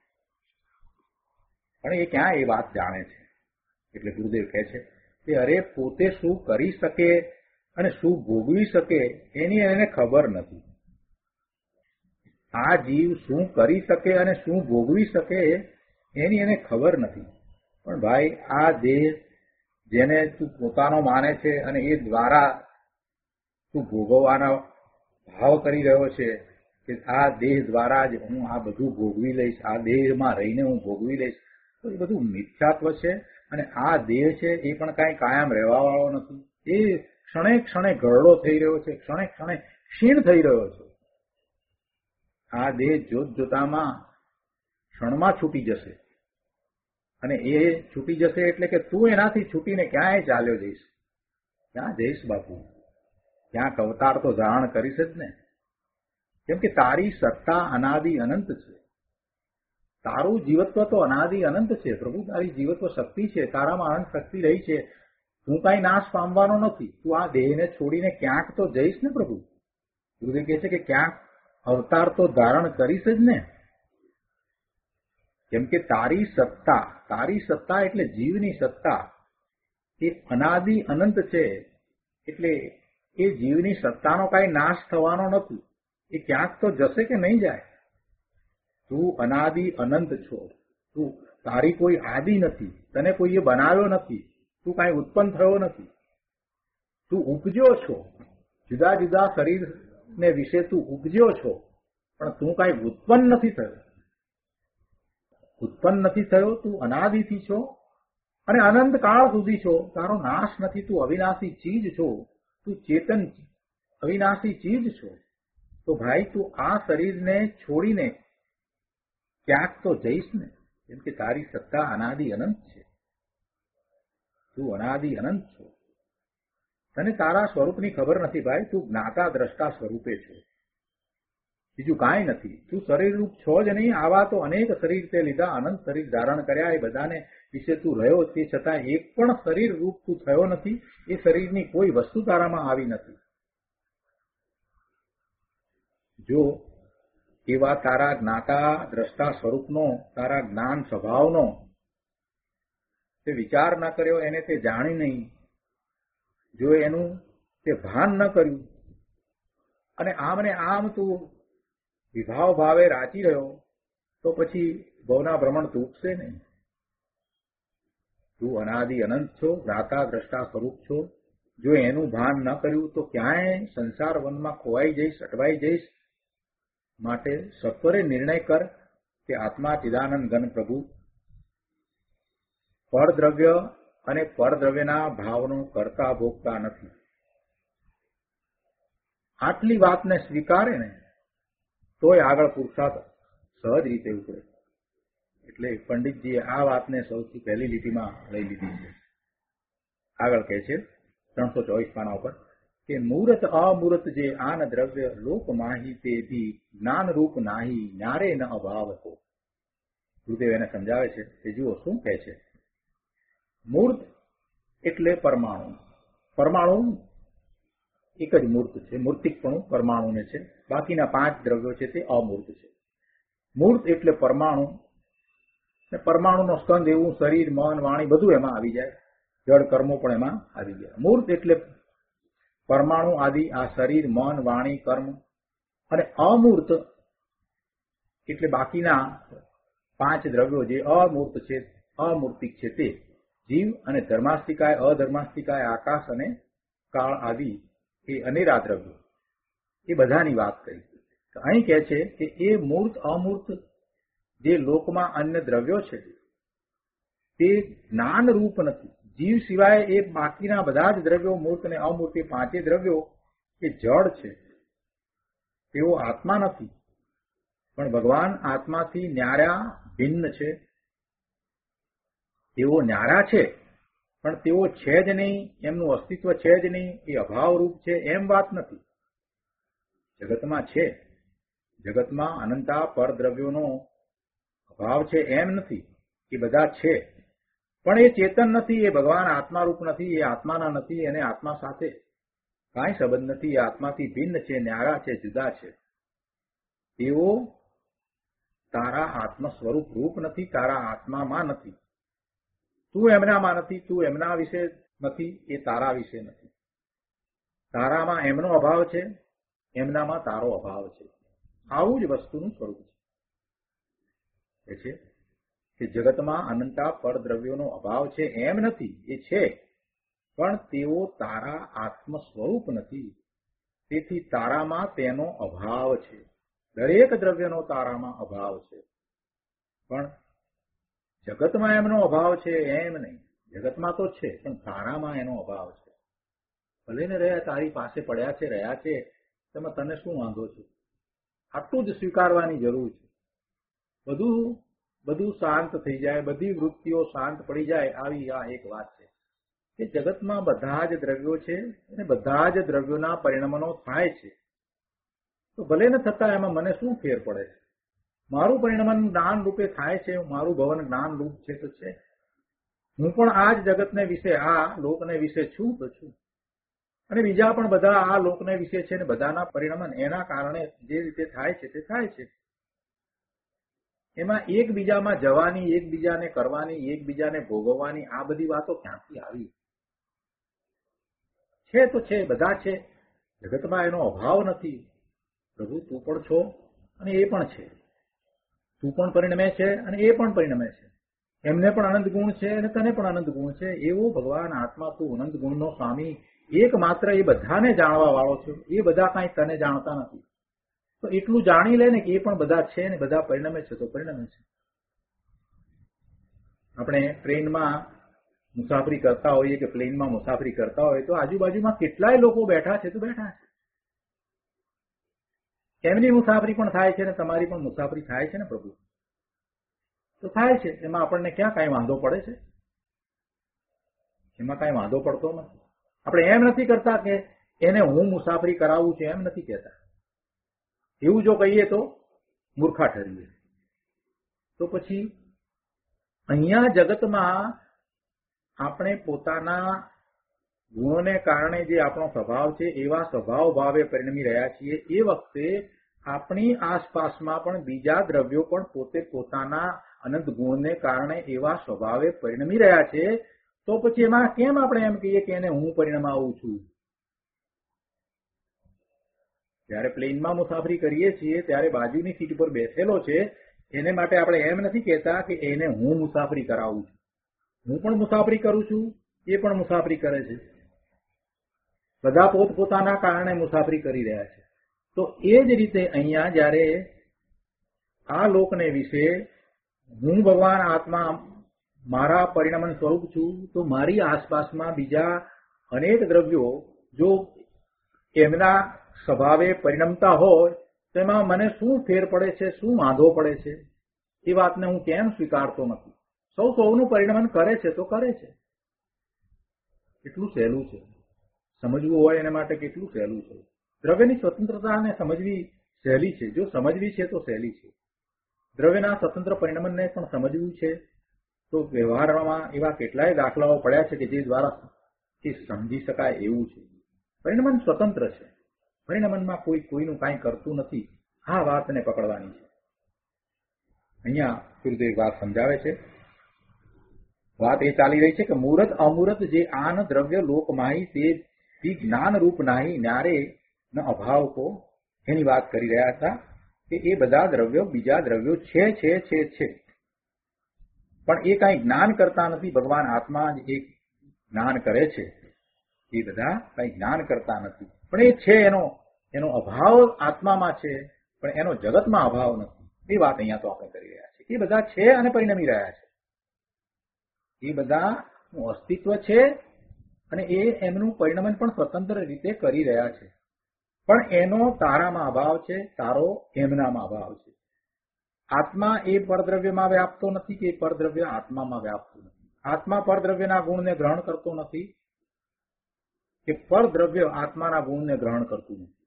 પણ એ ક્યાં એ વાત જાણે છે? એટલે ગુરુદેવ કહે છે કે અરે પોતે શું કરી શકે અને શું ભોગવી શકે એની એને ખબર નથી. આ જીવ શું કરી શકે અને શું ભોગવી શકે એની એને ખબર નથી. પણ ભાઈ, આ દેહ જેને તું પોતાનો માને છે અને એ દ્વારા તું ભોગવવાના ભાવ કરી રહ્યો છે કે આ દેહ દ્વારા જ હું આ બધું ભોગવી લઈશ, આ દેહમાં રહીને હું ભોગવી લઈશ, તો એ બધું મિથ્યાત્વ છે. અને આ દેહ છે એ પણ કાંઈ કાયમ રહેવા વાળો નથી. એ ક્ષણે ક્ષણે ઘરડો થઈ રહ્યો છે, ક્ષણે ક્ષણે ક્ષીણ થઈ રહ્યો છે. આ દેહ જોત જોતામાં ક્ષણમાં છૂટી જશે અને એ છૂટી જશે એટલે કે તું એનાથી છૂટીને ક્યાંય ચાલ્યો જઈશ. ક્યાં જઈશ બાપુ? ક્યાંક અવતાર તો ધારણ કરીશ જ ને. કેમ કે તારી સત્તા અનાદિ અનંત છે. તારું જીવત્વ તો અનાદિ અનંત છે પ્રભુ. તારી જીવત્વ શક્તિ છે, તારામાં અનંત શક્તિ રહી છે. તું કાંઈ નાશ પામવાનો નથી. તું આ દેહને છોડીને ક્યાંક તો જઈશ ને પ્રભુ. ગુરુદેવ કહે છે કે ક્યાંક અવતાર તો ધારણ કરીશ જ ને. કેમ કે તારી સત્તા એટલે જીવની સત્તા એ અનાદિ અનંત છે. એટલે એ જીવની સત્તાનો કાંઈ નાશ થવાનો નથી. એ ક્યાંક તો જશે કે નહીં જાય. તું અનાદિ અનંત છો. તું તારી કોઈ આદિ નથી. તને કોઈએ બનાવ્યો નથી. તું કાંઈ ઉત્પન્ન થયો નથી. તું ઉપજ્યો છો. જુદા જુદા શરીરને વિશે તું ઉપજ્યો છો, પણ તું કાંઈ ઉત્પન્ન નથી થયો. ઉત્પન્ન નથી થયો. તું અનાદિથી છો અને અનંત કાળ સુધી છો. તારો નાશ નથી. તું અવિનાશી ચીજ છો. તું ચેતન અવિનાશી ચીજ છો. તો ભાઈ, તું આ શરીરને છોડીને ક્યાંક તો જઈશ ને. કેમ કે તારી સત્તા અનાદિ અનંત છે. તું અનાદિ અનંત છો. તને તારા સ્વરૂપની ખબર નથી ભાઈ. તું જ્ઞાતા દ્રષ્ટા સ્વરૂપે છો, બીજું કાંઈ નથી. તું શરીરરૂપ છો જ નહીં. આવા તો અનેક શરીર તે લીધા, અનંત શરીર ધારણ કર્યા. એ બધાને વિશે તું રહ્યો, તે છતાં એક પણ શરીર રૂપ તું થયો નથી. એ શરીરની કોઈ વસ્તુ તારામાં આવી નથી. જો એવા તારા જ્ઞાતા દ્રષ્ટા સ્વરૂપનો, તારા જ્ઞાન સ્વભાવનો તે વિચાર ન કર્યો, એને તે જાણી નહીં, જો એનું તે ભાન ન કર્યું અને આમ ને આમ તું વિભાવ ભાવે રાચી રહ્યો, તો પછી ભવના ભ્રમણ તૂટશે નહીં. તું અનાદિ અનંત છો, જ્ઞાતા દ્રષ્ટા સ્વરૂપ છો. જો એનું ભાન ન કર્યું તો ક્યાંય સંસાર વનમાં ખોવાઈ જઈશ, અટવાઈ જઈશ. માટે સત્વરે નિર્ણય કર કે આત્મા ચિદાનંદ ઘન પ્રભુ પરદ્રવ્ય અને પરદ્રવ્યના ભાવનો કરતા ભોગતા નથી. આટલી વાતને સ્વીકારે ને તોય આગળ પુરુષાર્થ સહજ રીતે ઉપડે. એટલે પંડિતજીએ આ વાતને સૌથી પહેલી લીટીમાં લઈ લીધી છે. આગળ કહે છે 324 પાના ઉપર કે મૂર્ત અમૂર્ત જે આન દ્રવ્ય લોક માહી તે ભી જ્ઞાન રૂપ નાહી ન્યારે ન અભાવતો. ગુરુદેવ એને સમજાવે છે કે જુઓ શું કહે છે. મૂર્ત એટલે પરમાણુ. પરમાણુ એક જ મૂર્ત છે. મૂર્તિકપણું પરમાણુને છે. બાકીના 5 દ્રવ્યો છે તે અમૂર્ત છે. મૂર્ત એટલે પરમાણુ, ને પરમાણુનો સ્કંદ એવું શરીર, મન, વાણી બધું એમાં આવી જાય. જળ કર્મો પણ એમાં આવી જાય. મૂર્ત એટલે પરમાણુ આદિ આ શરીર, મન, વાણી, કર્મ અને અમૂર્ત એટલે બાકીના 5 દ્રવ્યો જે અમૂર્ત છે, અમૂર્તિક છે, તે જીવ અને ધર્માસ્તિકાય, અધર્માસ્તિકાય, આકાશ અને કાળ આદિ એ અનેરા દ્રવ્યો, એ બધાની વાત કરી. અહીં કહે છે કે એ મૂર્ત અમૂર્ત જે લોકમાં અન્ય દ્રવ્યો છે તે જ્ઞાન રૂપ નથી. જીવ સિવાય એ બાકીના બધા જ દ્રવ્યો, મૂર્ત અને અમૂર્ત, એ 5 દ્રવ્યો એ જડ છે, તેઓ આત્મા નથી. પણ ભગવાન આત્માથી ન્યારા ભિન્ન છે. તેઓ ન્યારા છે પણ તેઓ છે જ નહીં, એમનું અસ્તિત્વ છે જ નહીં, એ અભાવરૂપ છે એમ વાત નથી. જગતમાં છે, જગતમાં અનંતા પરદ્રવ્યોનો અભાવ છે એમ નથી, એ બધા છે, પણ એ ચેતન નથી, એ ભગવાન આત્મારૂપ નથી, એ આત્માના નથી, એને આત્મા સાથે કાંઈ સંબંધ નથી, એ આત્માથી ભિન્ન છે, ન્યારા છે, જુદા છે. તેઓ તારા આત્મ સ્વરૂપ રૂપ નથી, તારા આત્મામાં નથી. તું એમનામાં નથી, તું એમના વિશે નથી, એ તારા વિશે નથી. તારામાં એમનો અભાવ છે, એમનામાં તારો અભાવ છે. આવું જ વસ્તુનું સ્વરૂપ છે. કે જગતમાં અનંતા પરદ્રવ્યોનો અભાવ છે એમ નથી, એ છે, પણ તેઓ તારા આત્મ સ્વરૂપ નથી. તેથી તારામાં તેનો અભાવ છે. દરેક દ્રવ્યનો તારામાં અભાવ છે, પણ જગતમાં એમનો અભાવ છે એમ નહીં. જગતમાં તો છે, પણ તારામાં એનો અભાવ છે. ભલે ને રહ્યા તારી પાસે પડ્યા છે, રહ્યા છે, તેમાં તને શું વાંધો છે? આટલું જ સ્વીકારવાની જરૂર છે. બધું શાંત થઈ જાય, બધી વૃત્તિઓ શાંત પડી જાય, આવી આ એક વાત છે કે જગતમાં બધા જ દ્રવ્યો છે અને બધા જ દ્રવ્યોના પરિણમનો થાય છે. તો ભલે ને થતા એમાં મને શું ફેર પડે છે? મારું પરિણમન જ્ઞાન રૂપે થાય છે, મારું ભવન જ્ઞાન રૂપ છે તો છે. હું પણ આ જ જગતને વિશે, આ લોકને વિશે છું તો છું, અને બીજા પણ બધા આ લોકને વિશે છે, ને બધાના પરિણમન એના કારણે જે રીતે થાય છે તે થાય છે. એમાં એકબીજામાં જવાની, એકબીજાને કરવાની, એકબીજાને ભોગવવાની આ બધી વાતો ક્યાંથી આવી? છે તો છે, બધા છે, જગતમાં એનો અભાવ નથી. પ્રભુ તું પણ છો અને એ પણ છે. તું પણ પરિણમે છે અને એ પણ પરિણમે છે. એમને પણ અનંત ગુણ છે અને તને પણ અનંત ગુણ છે. એવો ભગવાન આત્મા તું અનંત ગુણનો સ્વામી એક માત્ર, એ બધાને જાણવા વાળો છો. એ બધા કાંઈ તને જાણતા નથી. તો એટલું જાણી લે ને કે એ પણ બધા છે ને બધા પરિણમે છે તો પરિણમે છે. આપણે ટ્રેનમાં મુસાફરી કરતા હોઈએ કે પ્લેનમાં મુસાફરી કરતા હોઈએ તો આજુબાજુમાં કેટલાય લોકો બેઠા છે તો બેઠા છે. એમની મુસાફરી પણ થાય છે ને તમારી પણ મુસાફરી થાય છે ને પ્રભુ, તો થાય છે. એમાં આપણને ક્યાં કાંઈ વાંધો પડે છે? એમાં કાંઈ વાંધો પડતો નથી. આપણે એમ નથી કરતા કે એને હું મુસાફરી કરાવું છું, એમ નથી કહેતા. એવું જો કહીએ તો મૂર્ખા ઠરીએ. તો પછી અહીંયા જગતમાં આપણે પોતાના ગુણોને કારણે જે આપણો સ્વભાવ છે એવા સ્વભાવ ભાવે પરિણમી રહ્યા છીએ. એ વખતે આપણી આસપાસમાં પણ બીજા દ્રવ્યો પણ પોતે પોતાના અનંત ગુણને કારણે એવા સ્વભાવે પરિણમી રહ્યા છે. તો પછી એમાં કેમ આપણે એમ કહીએ કે એને હું પરિણમાવું છું? જયારે પ્લેનમાં મુસાફરી કરીએ છીએ ત્યારે બાજુની સીટ પર બેસેલો છે એને માટે આપણે એમ નથી કહેતા કે એને હું મુસાફરી કરાવું છું. હું પણ મુસાફરી કરું છું, એ પણ મુસાફરી કરે છે. બધા પોતપોતાના કારણે મુસાફરી કરી રહ્યા છે. તો એ જ રીતે અહીંયા જયારે આ લોકને વિશે હું ભગવાન આત્મા મારા પરિણમન સ્વરૂપ છું, તો મારી આસપાસમાં બીજા અનેક દ્રવ્યો જો એમના સ્વભાવે પરિણમતા હોય તો એમાં મને શું ફેર પડે છે, શું વાંધો પડે છે? એ વાતને હું કેમ સ્વીકારતો નથી? સૌનું પરિણમન કરે છે તો કરે છે. કેટલું સહેલું છે સમજવું હોય એના માટે, કેટલું સહેલું છે. દ્રવ્યની સ્વતંત્રતાને સમજવી સહેલી છે, જો સમજવી છે તો સહેલી છે. દ્રવ્યના સ્વતંત્ર પરિણમનને પણ સમજવું છે તો વ્યવહારમાં એવા કેટલાય દાખલાઓ પડ્યા છે કે જે દ્વારા સમજી શકાય એવું છે. પરિણમન સ્વતંત્ર છે, પરિણમનમાં કોઈનું કાંઈ કરતું નથી. આ વાતને પકડવાની છે. અહીંયા ગુરુદેવ વાત સમજાવે છે. વાત એ ચાલી રહી છે કે મૂરત અમૂરત જે આન દ્રવ્ય લોકમાહી તે જ્ઞાન રૂપ નાહી ન્યારે ન અભાવ કો એની વાત કરી રહ્યા હતા કે એ બધા દ્રવ્યો બીજા દ્રવ્યો છે પણ એ કાંઈ જ્ઞાન કરતા નથી. ભગવાન આત્મા જ એક જ્ઞાન કરે છે. એ બધા કઈ જ્ઞાન કરતા નથી, પણ એ છે, એનો અભાવ આત્મામાં છે, પણ એનો જગતમાં અભાવ નથી. એ વાત અહીંયા તો આપણે કરી રહ્યા છીએ. એ બધા છે અને પરિણમી રહ્યા છે. એ બધાનું અસ્તિત્વ છે અને એ એમનું પરિણમન પણ સ્વતંત્ર રીતે કરી રહ્યા છે. પણ એનો તારામાં અભાવ છે, તારો એમનામાં અભાવ છે. આત્મા એ પરદ્રવ્યમાં વ્યાપતો નથી કે પરદ્રવ્ય આત્મામાં વ્યાપતું નથી. આત્મા પરદ્રવ્યના ગુણને ગ્રહણ કરતો નથી કે પરદ્રવ્ય આત્માના ગુણને ગ્રહણ કરતું નથી.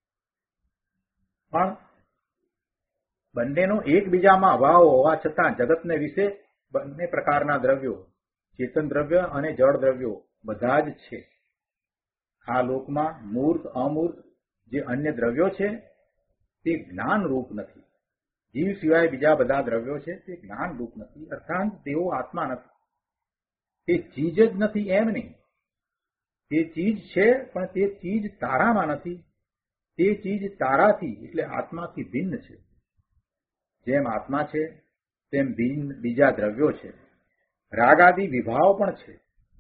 પણ બંનેનો એકબીજામાં અભાવ હોવા છતાં જગતને વિશે બંને પ્રકારના દ્રવ્યો, ચેતન દ્રવ્ય અને જળ દ્રવ્યો બધા જ છે. આ લોકમાં મૂર્ત અમૂર્ત જે અન્ય દ્રવ્યો છે તે જ્ઞાન રૂપ નથી. જીવ સિવાય બીજા બધા દ્રવ્યો છે તે જ્ઞાન રૂપ નથી, અર્થાત તેઓ આત્મા નથી. તે ચીજ જ નથી એમ નહીં. તે ચીજ છે પણ તે ચીજ તારામાં નથી. તે ચીજ તારાથી એટલે આત્માથી ભિન્ન છે. જેમ આત્મા છે તેમ બીજા દ્રવ્યો છે. રાગાદી વિભાવ પણ છે.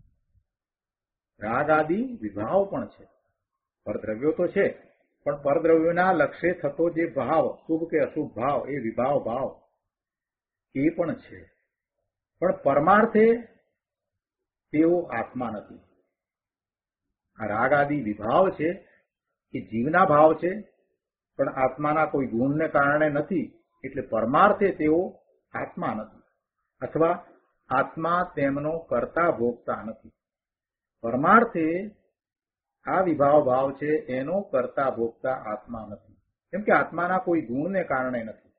રાગાદી વિભાવ પણ છે. પરદ્રવ્યો તો છે, પણ પરદ્રવ્યોના લક્ષ્ય થતો જે ભાવ, શુભ કે અશુભ ભાવ, એ વિભાવ ભાવ એ પણ છે. પણ પરમાર્થે તેઓ આત્મા નથી. આ રાગ આદિ વિભાવ છે એ જીવના ભાવ છે, પણ આત્માના કોઈ ગુણને કારણે નથી. એટલે પરમાર્થે તેઓ આત્મા નથી, અથવા આત્મા તેમનો કરતા ભોગતા નથી. પરમાર્થે આ વિભાવ ભાવ છે એનો કરતા ભોગતા આત્મા નથી, કેમ કે આત્માના કોઈ ગુણને કારણે નથી.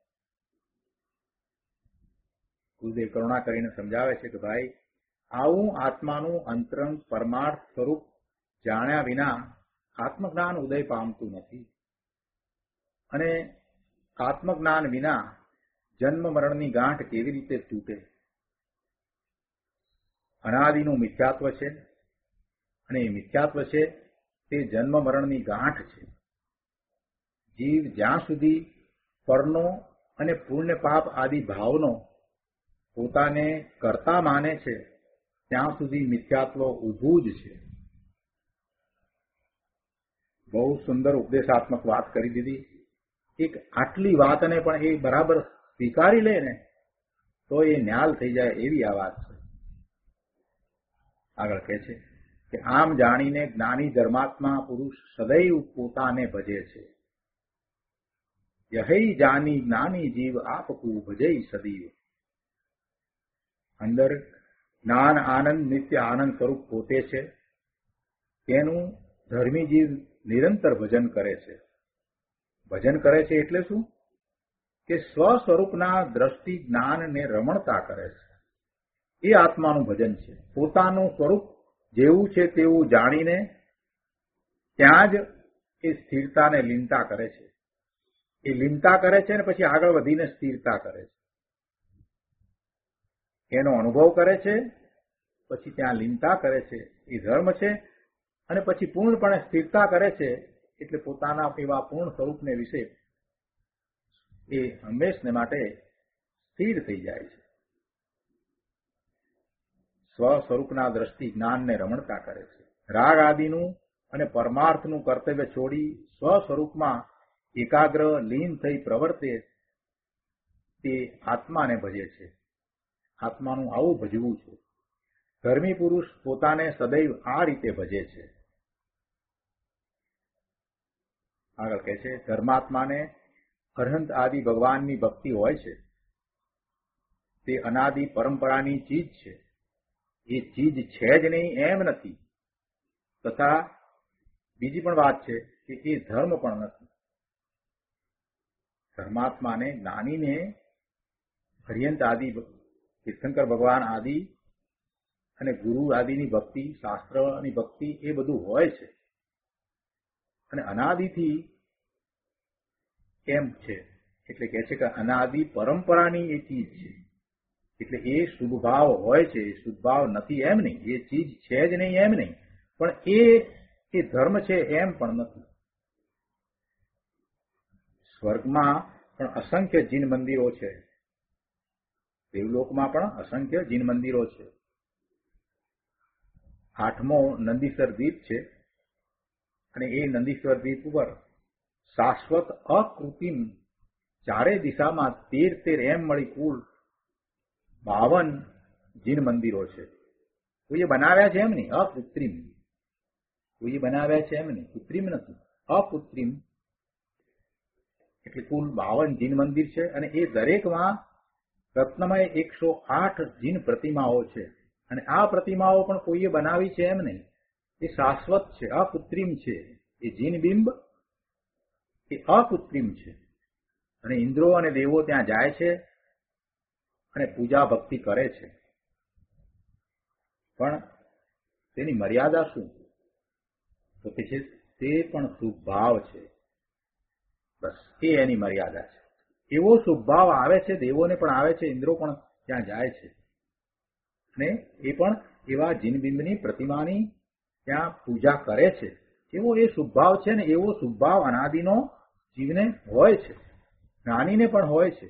ગુરુદેવ કરુણા કરીને સમજાવે છે કે ભાઈ, આવું આત્માનું અંતરંગ પરમાર્થ સ્વરૂપ જાણ્યા વિના આત્મજ્ઞાન ઉદય પામતું નથી. અને આત્મજ્ઞાન વિના જન્મ મરણની ગાંઠ કેવી રીતે તૂટે? અનાદિનું મિથ્યાત્વ છે, અને એ મિથ્યાત્વ છે તે જન્મ મરણની ગાંઠ છે. જીવ જ્યાં સુધી પરનો અને પુણ્ય પાપ આદિ ભાવનો પોતાને કરતા માને છે ત્યાં સુધી મિથ્યાત્વ ઊભું જ છે. બહુ સુંદર ઉપદેશાત્મક વાત કરી દીધી. એક આટલી વાતને પણ એ બરાબર સ્વીકારી લે ને તો એ ન્યાલ થઈ જાય એવી આ વાત છે. આગળ કહે છે કે આમ જાણીને જ્ઞાની ધર્માત્મા પુરુષ સદૈવ પોતાને ભજે છે. યહૈ જાની જ્ઞાની જીવ આપકુ ભજે સદૈવ. અંદર જ્ઞાન આનંદ નિત્ય આનંદ સ્વરૂપ પોતે છે, તેનું ધર્મી જીવ નિરંતર ભજન કરે છે. ભજન કરે છે એટલે શું? કે સ્વ સ્વરૂપના દ્રષ્ટિ જ્ઞાનને રમણતા કરે છે. એ આત્માનું ભજન છે. પોતાનું સ્વરૂપ જેવું છે તેવું જાણીને ત્યાં જ એ સ્થિરતાને લીનતા કરે છે. એ લીનતા કરે છે ને પછી આગળ વધીને સ્થિરતા કરે છે. એનો અનુભવ કરે છે, પછી ત્યાં લીનતા કરે છે. એ ધર્મ છે. અને પછી પૂર્ણપણે સ્થિરતા કરે છે, એટલે પોતાના એવા પૂર્ણ સ્વરૂપને વિશે એ હંમેશને માટે સ્થિર થઈ જાય છે. સ્વ સ્વરૂપના દ્રષ્ટિ જ્ઞાનને રમણતા કરે છે. રાગ આદિનું અને પરમાર્થનું કર્તવ્ય છોડી સ્વ સ્વરૂપમાં એકાગ્ર લીન થઈ પ્રવર્તે તે આત્માને ભજે છે. આત્માનું આવું ભજવું છે. ધર્મી પુરુષ પોતાને સદૈવ આ રીતે ભજે છે. આગળ કહે છે, ધર્માત્માને અરહંત આદિ ભગવાનની ભક્તિ હોય છે. તે અનાદિ પરંપરાની ચીજ છે. એ ચીજ છે જ નહીં એમ નથી. તથા બીજી પણ વાત છે કે એ ધર્મ પણ નથી. ધર્માત્માને જ્ઞાનીને અર્યંત આદિ તીર્થંકર ભગવાન આદિ અને ગુરુ આદિની ભક્તિ, શાસ્ત્રની ભક્તિ એ બધું હોય છે. અને અનાદિથી એમ છે એટલે કહે છે કે અનાદિ પરંપરાની એ ચીજ છે. એટલે એ શુભ ભાવ હોય છે, શુભ ભાવ નથી એમ નહીં. એ ચીજ છે જ નહીં એમ નહીં, પણ એ ધર્મ છે એમ પણ નથી. સ્વર્ગમાં પણ અસંખ્ય જીન મંદિરો છે, દેવલોકમાં પણ અસંખ્ય જીન મંદિરો છે. 8મો નંદીશ્વર દ્વીપ છે અને એ નંદીશ્વર દ્વીપ ઉપર શાશ્વત અકૃત્રિમ ચારે દિશામાં 13 એમ મળી કુલ 52 જીન મંદિરો છે. કોઈએ બનાવ્યા છે એમ નહીં, અકૃત્રિમ. કોઈએ બનાવ્યા છે એમ નહીં, કૃત્રિમ નથી, અકૃત્રિમ. એટલે કુલ 52 જીન મંદિર છે અને એ દરેકમાં રત્નમય 108 જીન પ્રતિમાઓ છે. અને આ પ્રતિમાઓ પણ કોઈએ બનાવી છે એમ નહીં, એ શાશ્વત છે, અકૃત્રિમ છે. એ જીન બિંબ એ અકૃત્રિમ છે અને ઇન્દ્રો અને દેવો ત્યાં જાય છે અને પૂજા ભક્તિ કરે છે. પણ તેની મર્યાદા શું? તો કે છે તે પણ શુભ ભાવ છે. બસ એ એની મર્યાદા છે. એવો શુભ ભાવ આવે છે, દેવોને પણ આવે છે, ઇન્દ્રો પણ ત્યાં જાય છે અને એ પણ એવા જીનબિંબની પ્રતિમાની ત્યાં પૂજા કરે છે. એવો એ શુભ ભાવ છે ને એવો શુભ ભાવ અનાદિનો જીવને હોય છે, જ્ઞાનીને પણ હોય છે.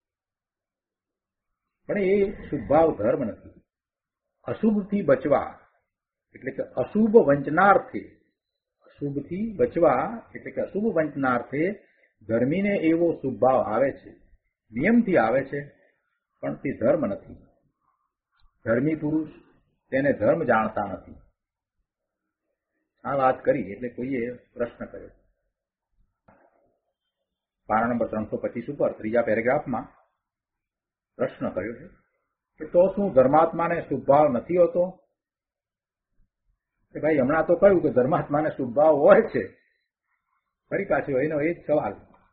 પણ એ શુભ ભાવ ધર્મ નથી. અશુભથી બચવા એટલે કે અશુભ વંચનાર્થે, અશુભથી બચવા એટલે કે અશુભ વંચનાર્થે ધર્મીને એવો શુભ ભાવ આવે છે, નિયમથી આવે છે, પણ તે ધર્મ નથી. ધર્મી પુરુષ તેને ધર્મ જાણતા નથી. આ વાત કરી એટલે કોઈએ પ્રશ્ન કર્યો. પાના નંબર 325 ઉપર 3જા પેરેગ્રાફમાં પ્રશ્ન કર્યો છે કે તો શું ધર્માત્માને શુભ ભાવ નથી હોતો? કે ભાઈ હમણાં તો કહ્યું કે ધર્માત્માને શુભ ભાવ હોય છે. ફરી પાછો એનો એ જ સવાલ.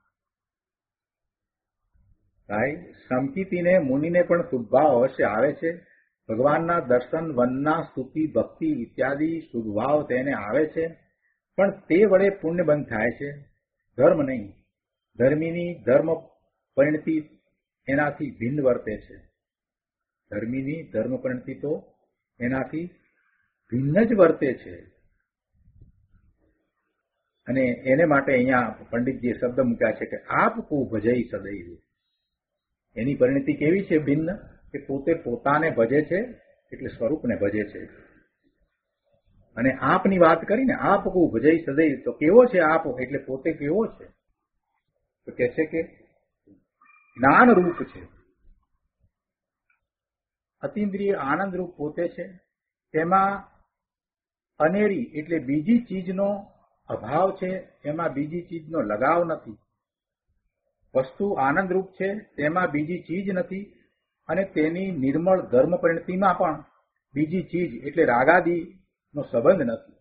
ભાઈ સંકિતિને મુનિને પણ શુભ ભાવ અવશ્ય આવે છે. ભગવાનના દર્શન, વંદના, સ્તુતિ, ભક્તિ ઇત્યાદિ શુભ ભાવ તેને આવે છે, પણ તે વડે પુણ્ય બંધ થાય છે, ધર્મ નહીં. ધર્મીની ધર્મ પરિણતિ એનાથી ભિન્ન વર્તે છે. ધર્મીની ધર્મ પરિણતિ તો એનાથી ભિન્ન જ વર્તે છે. અને એને માટે અહીંયા પંડિતજીએ શબ્દ મૂક્યા છે કે આપ કો ભજઈ સદૈવ. એની પરિણતિ કેવી છે? ભિન્ન. કે પોતે પોતાને ભજે છે એટલે સ્વરૂપને ભજે છે. અને આપની વાત કરીને આપ કો ભજઈ સદૈવ, તો કેવો છે આપ એટલે પોતે કેવો છે? તો કે છે કે જ્ઞાન રૂપ છે, અતિન્દ્રિય આનંદ રૂપ પોતે છે. તેમાં અનેરી એટલે બીજી ચીજનો અભાવ છે, એમાં બીજી ચીજનો લગાવ નથી. વસ્તુ આનંદ રૂપ છે, તેમાં બીજી ચીજ નથી અને તેની નિર્મળ ધર્મ પરિણતિમાં પણ બીજી ચીજ એટલે રાગાદિનો સંબંધ નથી.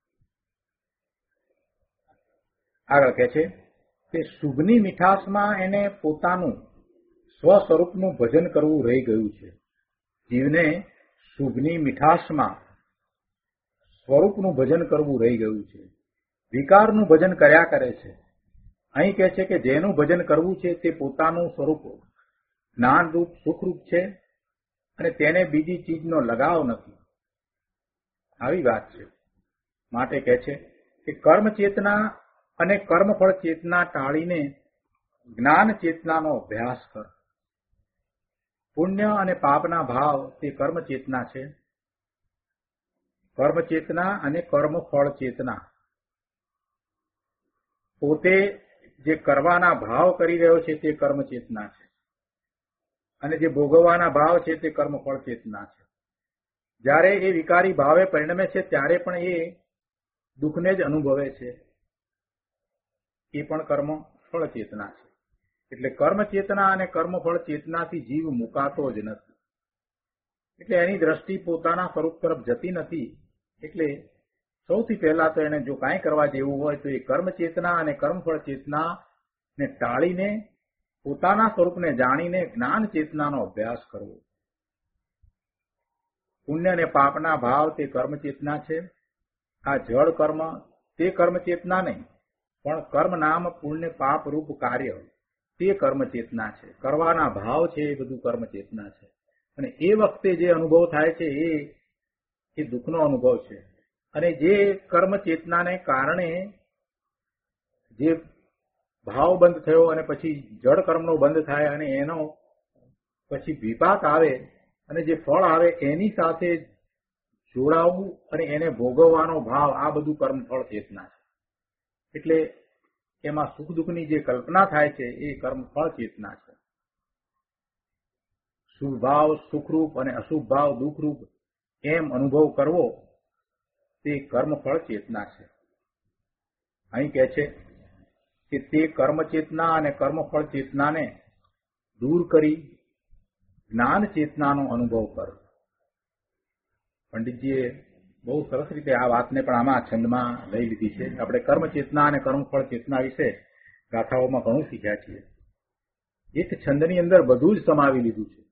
આગળ કહે છે કે શુભની મીઠાશમાં એને પોતાનું સ્વ સ્વરૂપનું ભજન કરવું રહી ગયું છે. જીવને શુભની મીઠાશમાં સ્વરૂપનું ભજન કરવું રહી ગયું છે. વિકારનું ભજન કર્યા કરે છે. અહીં કહે છે કે જેનું ભજન કરવું છે તે પોતાનું સ્વરૂપ જ્ઞાનરૂપ સુખરૂપ છે અને તેને બીજી ચીજનો લગાવ નથી. આવી વાત છે. માટે કહે છે કે કર્મ ચેતના અને કર્મફળ ચેતના ટાળીને જ્ઞાન ચેતનાનો અભ્યાસ કર. પુણ્ય અને પાપના ભાવ તે કર્મ ચેતના છે. કર્મ ચેતના અને કર્મફળ ચેતના પોતે જે કરવાના ભાવ કરી રહ્યો છે તે કર્મ ચેતના છે અને જે ભોગવવાના ભાવ છે તે કર્મફળ ચેતના છે. જ્યારે એ વિકારી ભાવે પરિણમે છે ત્યારે પણ એ દુઃખને જ અનુભવે છે, એ પણ કર્મફળ ચેતના છે. એટલે કર્મ ચેતના અને કર્મફળ ચેતનાથી જીવ મુકાતો જ નથી. એટલે એની દ્રષ્ટિ પોતાના સ્વરૂપ તરફ જતી નથી. એટલે સૌથી પહેલા તો એને જો કાંઈ કરવા જેવું હોય તો એ કર્મ ચેતના અને કર્મફળ ચેતનાને ટાળીને પોતાના સ્વરૂપને જાણીને જ્ઞાન ચેતનાનો અભ્યાસ કરવો. પુણ્ય અને પાપના ભાવ તે કર્મ ચેતના છે. આ જળ કર્મ તે કર્મ ચેતના નહીં, પણ કર્મ નામ પુણ્ય પાપ રૂપ કાર્ય તે કર્મ ચેતના છે. કરવાના ભાવ છે એ બધું કર્મ ચેતના છે. અને એ વખતે જે અનુભવ થાય છે એ દુઃખનો અનુભવ છે. અને જે કર્મ ચેતનાને કારણે જે ભાવ બંધ થયો અને પછી જડ કર્મનો બંધ થાય અને એનો પછી વિપાક આવે અને જે ફળ આવે એની સાથે જોડાવવું અને એને ભોગવવાનો ભાવ, આ બધું કર્મફળ ચેતના છે. એટલે એમાં સુખ દુઃખની જે કલ્પના થાય છે એ કર્મફળ ચેતના છે. શુભ ભાવ સુખરૂપ અને અશુભ ભાવ દુઃખરૂપ એમ અનુભવ કરવો તે કર્મફળ ચેતના છે. અહીં કહે છે કે તે કર્મ ચેતના અને કર્મફળ ચેતનાને દૂર કરી જ્ઞાન ચેતનાનો અનુભવ કર. પંડિતજીએ બહુ સરસ રીતે આ વાતને પણ આમાં છંદમાં લઈ લીધી છે. આપણે કર્મ ચેતના અને કર્મફળ ચેતના વિશે ગાથાઓમાં ઘણું શીખ્યા છીએ. એક છંદની અંદર બધું જ સમાવી લીધું છે.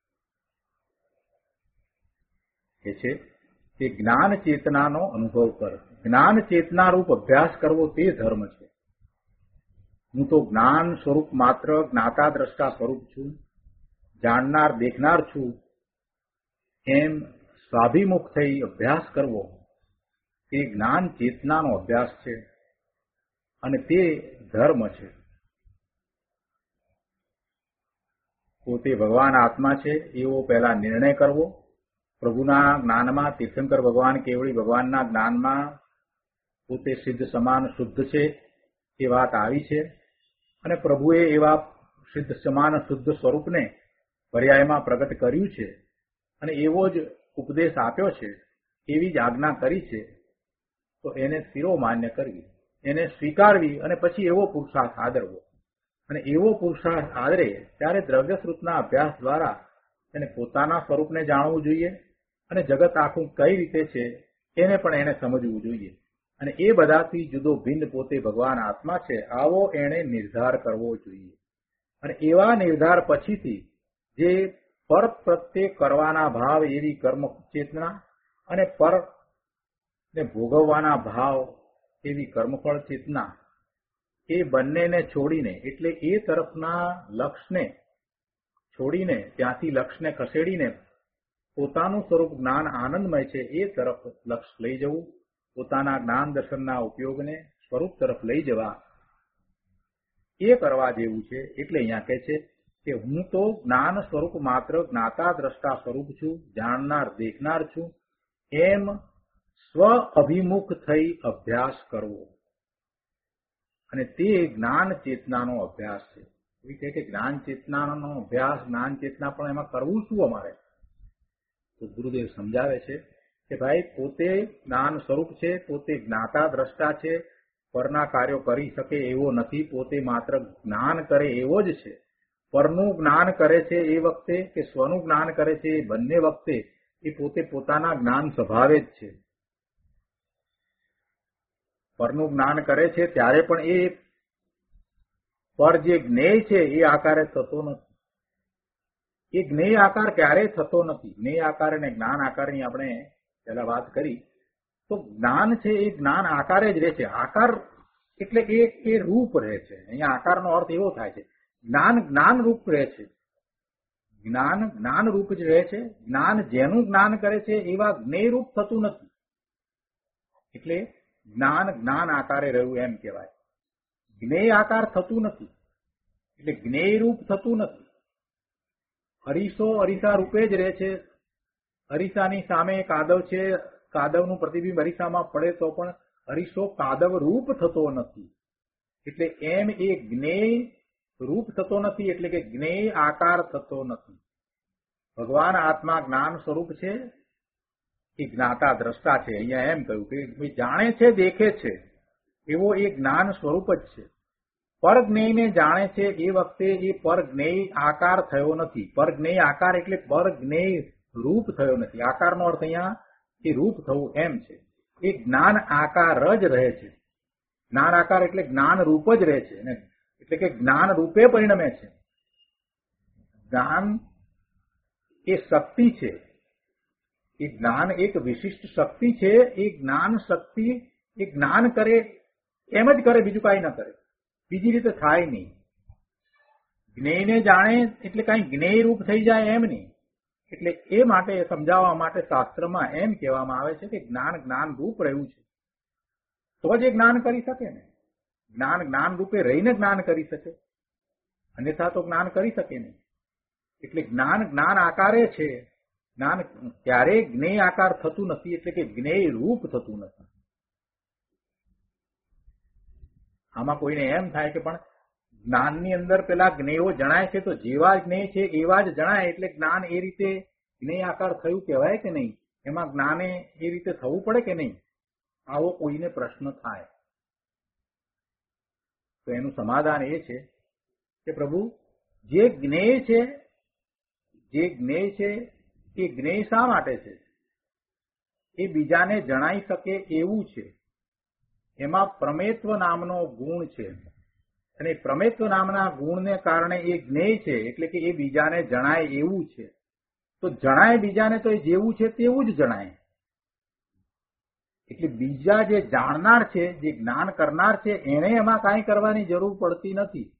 કે છે કે જ્ઞાન ચેતનાનો અનુભવ કર. જ્ઞાન ચેતના રૂપ અભ્યાસ કરવો તે ધર્મ છે. હું તો જ્ઞાન સ્વરૂપ માત્ર જ્ઞાતા દ્રષ્ટા સ્વરૂપ છું, જાણનાર દેખનાર છું, એમ સ્વાભિમુખ થઈ અભ્યાસ કરવો તે જ્ઞાન ચેતનાનો અભ્યાસ છે અને તે ધર્મ છે. પોતે ભગવાન આત્મા છે એવો પહેલા નિર્ણય કરવો. પ્રભુના જ્ઞાનમાં તીર્થંકર ભગવાન કેવળી ભગવાનના જ્ઞાનમાં પોતે સિદ્ધ સમાન શુદ્ધ છે એ વાત આવી છે અને પ્રભુએ એવા સિદ્ધ સમાન શુદ્ધ સ્વરૂપને પર્યાયમાં પ્રગટ કર્યું છે અને એવો જ ઉપદેશ આપ્યો છે, એવી જ આજ્ઞા કરી છે. તો એને શિરોમાન્ય કરવી, એને સ્વીકારવી અને પછી એવો પુરુષાર્થ આદરવો. અને એવો પુરુષાર્થ આદરે ત્યારે દ્રવ્યશ્રુતના અભ્યાસ દ્વારા એને પોતાના સ્વરૂપને જાણવું જોઈએ અને જગત આખું કઈ રીતે છે એને પણ એને સમજવું જોઈએ. અને એ બધાથી જુદો ભિન્ન પોતે ભગવાન આત્મા છે આવો એને નિર્ધાર કરવો જોઈએ. અને એવા નિર્ધાર પછીથી જે પર પ્રત્યે કરવાના ભાવ એવી કર્મ ચેતના અને પરને ભોગવવાના ભાવ એવી કર્મફળ ચેતના, એ બંનેને છોડીને, એટલે એ તરફના લક્ષને છોડીને, ત્યાંથી લક્ષને ખસેડીને પોતાનું સ્વરૂપ જ્ઞાન આનંદમય છે એ તરફ લક્ષ લઈ જવું, પોતાના જ્ઞાન દર્શનના ઉપયોગને સ્વરૂપ તરફ લઈ જવા, એ કરવા જેવું છે. એટલે અહીંયા કહે છે કે હું તો જ્ઞાન સ્વરૂપ માત્ર જ્ઞાતા દ્રષ્ટા સ્વરૂપ છું, જાણનાર દેખનાર છું, એમ સ્વ અભિમુખ થઈ અભ્યાસ કરવો. અને તે જ્ઞાન ચેતનાનો અભ્યાસ છે. એ કહે કે જ્ઞાન ચેતનાનો અભ્યાસ, જ્ઞાન ચેતના પણ એમાં કરવું શું અમારે? તો ગુરુદેવ સમજાવે છે કે ભાઈ પોતે જ્ઞાન સ્વરૂપ છે, પોતે જ્ઞાતા દ્રષ્ટા છે, પરના કાર્યો કરી શકે એવો નથી, પોતે માત્ર જ્ઞાન કરે એવો જ છે. પરનું જ્ઞાન કરે છે એ વખતે કે સ્વનું જ્ઞાન કરે છે એ બંને વખતે એ પોતે પોતાના જ્ઞાન સ્વભાવે જ છે. પરનું જ્ઞાન કરે છે ત્યારે પણ એ પર જે જ્ઞેય છે એ આકારે થતો નથી. એ જ્ઞેય આકાર ક્યારેય થતો નથી. જ્ઞેય આકાર અને જ્ઞાન આકારની આપણે પહેલા વાત કરી. તો જ્ઞાન છે એ જ્ઞાન આકારે જ રહે છે. આકાર એટલે એ રૂપ રહે છે. અહીંયા આકારનો અર્થ એવો થાય છે જ્ઞાન જ્ઞાન રૂપ રહે છે. જ્ઞાન જ્ઞાન રૂપ જ રહે છે. જ્ઞાન જેનું જ્ઞાન કરે છે એવા જ્ઞેય રૂપ થતું નથી. એટલે જ્ઞાન જ્ઞાન આકારે રહ્યું એમ કહેવાય. જ્ઞેય આકાર થતું નથી એટલે જ્ઞેય રૂપ થતું નથી. અરીસો અરીસા રૂપે જ રહે છે. અરીસાની સામે કાદવ છે, કાદવનું પ્રતિબિંબ અરીસામાં પડે તો પણ અરીસો કાદવ રૂપ થતો નથી. એટલે એમ એ જ્ઞેય રૂપ થતો નથી, એટલે કે જ્ઞેય આકાર થતો નથી. ભગવાન આત્મા જ્ઞાન સ્વરૂપ છે, એ જ્ઞાતા દ્રષ્ટા છે. અહીંયા એમ કહ્યું કે જાણે છે, દેખે છે એવો એ જ્ઞાન સ્વરૂપ જ છે. પર જ્ઞેયને જાણે છે એ વખતે એ પર જ્ઞેય આકાર થયો નથી. પર જ્ઞેય આકાર એટલે પર જ્ઞેય રૂપ થયો નથી. આકારનો અર્થ અહીંયા એ રૂપ થવું એમ છે. એ જ્ઞાન આકાર જ રહે છે. જ્ઞાન આકાર એટલે જ્ઞાન રૂપ જ રહે છે, એટલે કે જ્ઞાન રૂપે પરિણમે છે. જ્ઞાન એ શક્તિ છે. એ જ્ઞાન એક વિશિષ્ટ શક્તિ છે. એ જ્ઞાન શક્તિ એ જ્ઞાન કરે એમ જ કરે, બીજું કાંઈ ન કરે, બીજી રીતે થાય નહીં. જ્ઞેયને જાણે એટલે કાંઈ જ્ઞેય રૂપ થઈ જાય એમ નહીં. એટલે એ માટે સમજાવવા માટે શાસ્ત્રમાં એમ કહેવામાં આવે છે કે જ્ઞાન જ્ઞાન રૂપ રહ્યું છે તો જ એ જ્ઞાન કરી શકે ને. જ્ઞાન જ્ઞાન રૂપે રહીને જ્ઞાન કરી શકે, અન્યથા તો જ્ઞાન કરી શકે નહીં. એટલે જ્ઞાન જ્ઞાન આકારે છે. જ્ઞાન ક્યારેય જ્ઞેય આકાર થતું નથી, એટલે કે જ્ઞેય રૂપ થતું નથી. આમાં કોઈને એમ થાય કે પણ જ્ઞાનની અંદર પેલા જ્ઞેયો જણાય છે, તો જેવા જ્ઞેય છે એવા જ જણાય, એટલે જ્ઞાન એ રીતે જ્ઞેય આકાર થયું કહેવાય કે નહીં? એમાં જ્ઞાને એ રીતે થવું પડે કે નહીં? આવો કોઈને પ્રશ્ન થાય તો એનું સમાધાન એ છે કે પ્રભુ, જે જ્ઞેય છે એ જ્ઞેય શા માટે છે? એ બીજાને જણાઈ શકે એવું છે. એમાં પ્રમેત્વ નામનો ગુણ છે, અને પ્રમેત્વ નામના ગુણને કારણે એ જ્ઞેય છે, એટલે કે એ બીજાને જણાય એવું છે. તો જણાય બીજાને તો એ જેવું છે તેવું જ જણાય. એટલે બીજા જે જાણનાર છે, જે જ્ઞાન કરનાર છે, એને એમાં કાંઈ કરવાની જરૂર પડતી નથી.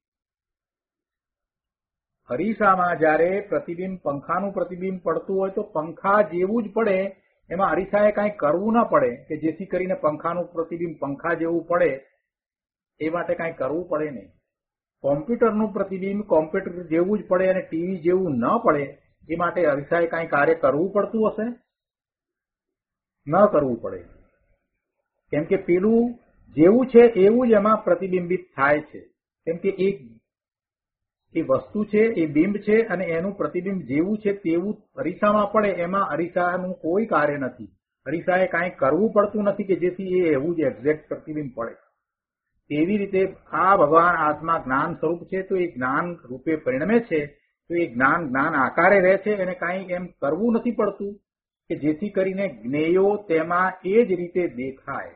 અરીસામાં જયારે પ્રતિબિંબ, પંખાનું પ્રતિબિંબ પડતું હોય તો પંખા જેવું જ પડે, એમાં અરીસાએ કાંઈ કરવું ન પડે કે જેથી કરીને પંખાનું પ્રતિબિંબ પંખા જેવું પડે. એ માટે કાંઈ કરવું પડે નહીં. કોમ્પ્યુટરનું પ્રતિબિંબ કોમ્પ્યુટર જેવું જ પડે અને ટીવી જેવું ન પડે, એ માટે અરીસાએ કાંઈ કાર્ય કરવું પડતું હશે? ન કરવું પડે. કેમ કે પેલું જેવું છે એવું જ એમાં પ્રતિબિંબિત થાય છે. કેમ કે એ વસ્તુ છે, એ બિંબ છે, અને એનું પ્રતિબિંબ જેવું છે તેવું અરીસામાં પડે, એમાં અરીસાનું કોઈ કાર્ય નથી. અરીસાએ કાંઈ કરવું પડતું નથી કે જેથી એ એવું જ એક્ઝેક્ટ પ્રતિબિંબ પડે. તેવી રીતે આ ભગવાન આત્મા જ્ઞાન સ્વરૂપ છે, તો એ જ્ઞાન રૂપે પરિણમે છે, તો એ જ્ઞાન જ્ઞાન આકારે રહે છે, એને કાંઈ એમ કરવું નથી પડતું કે જેથી કરીને જ્ઞેયો તેમાં એ જ રીતે દેખાય.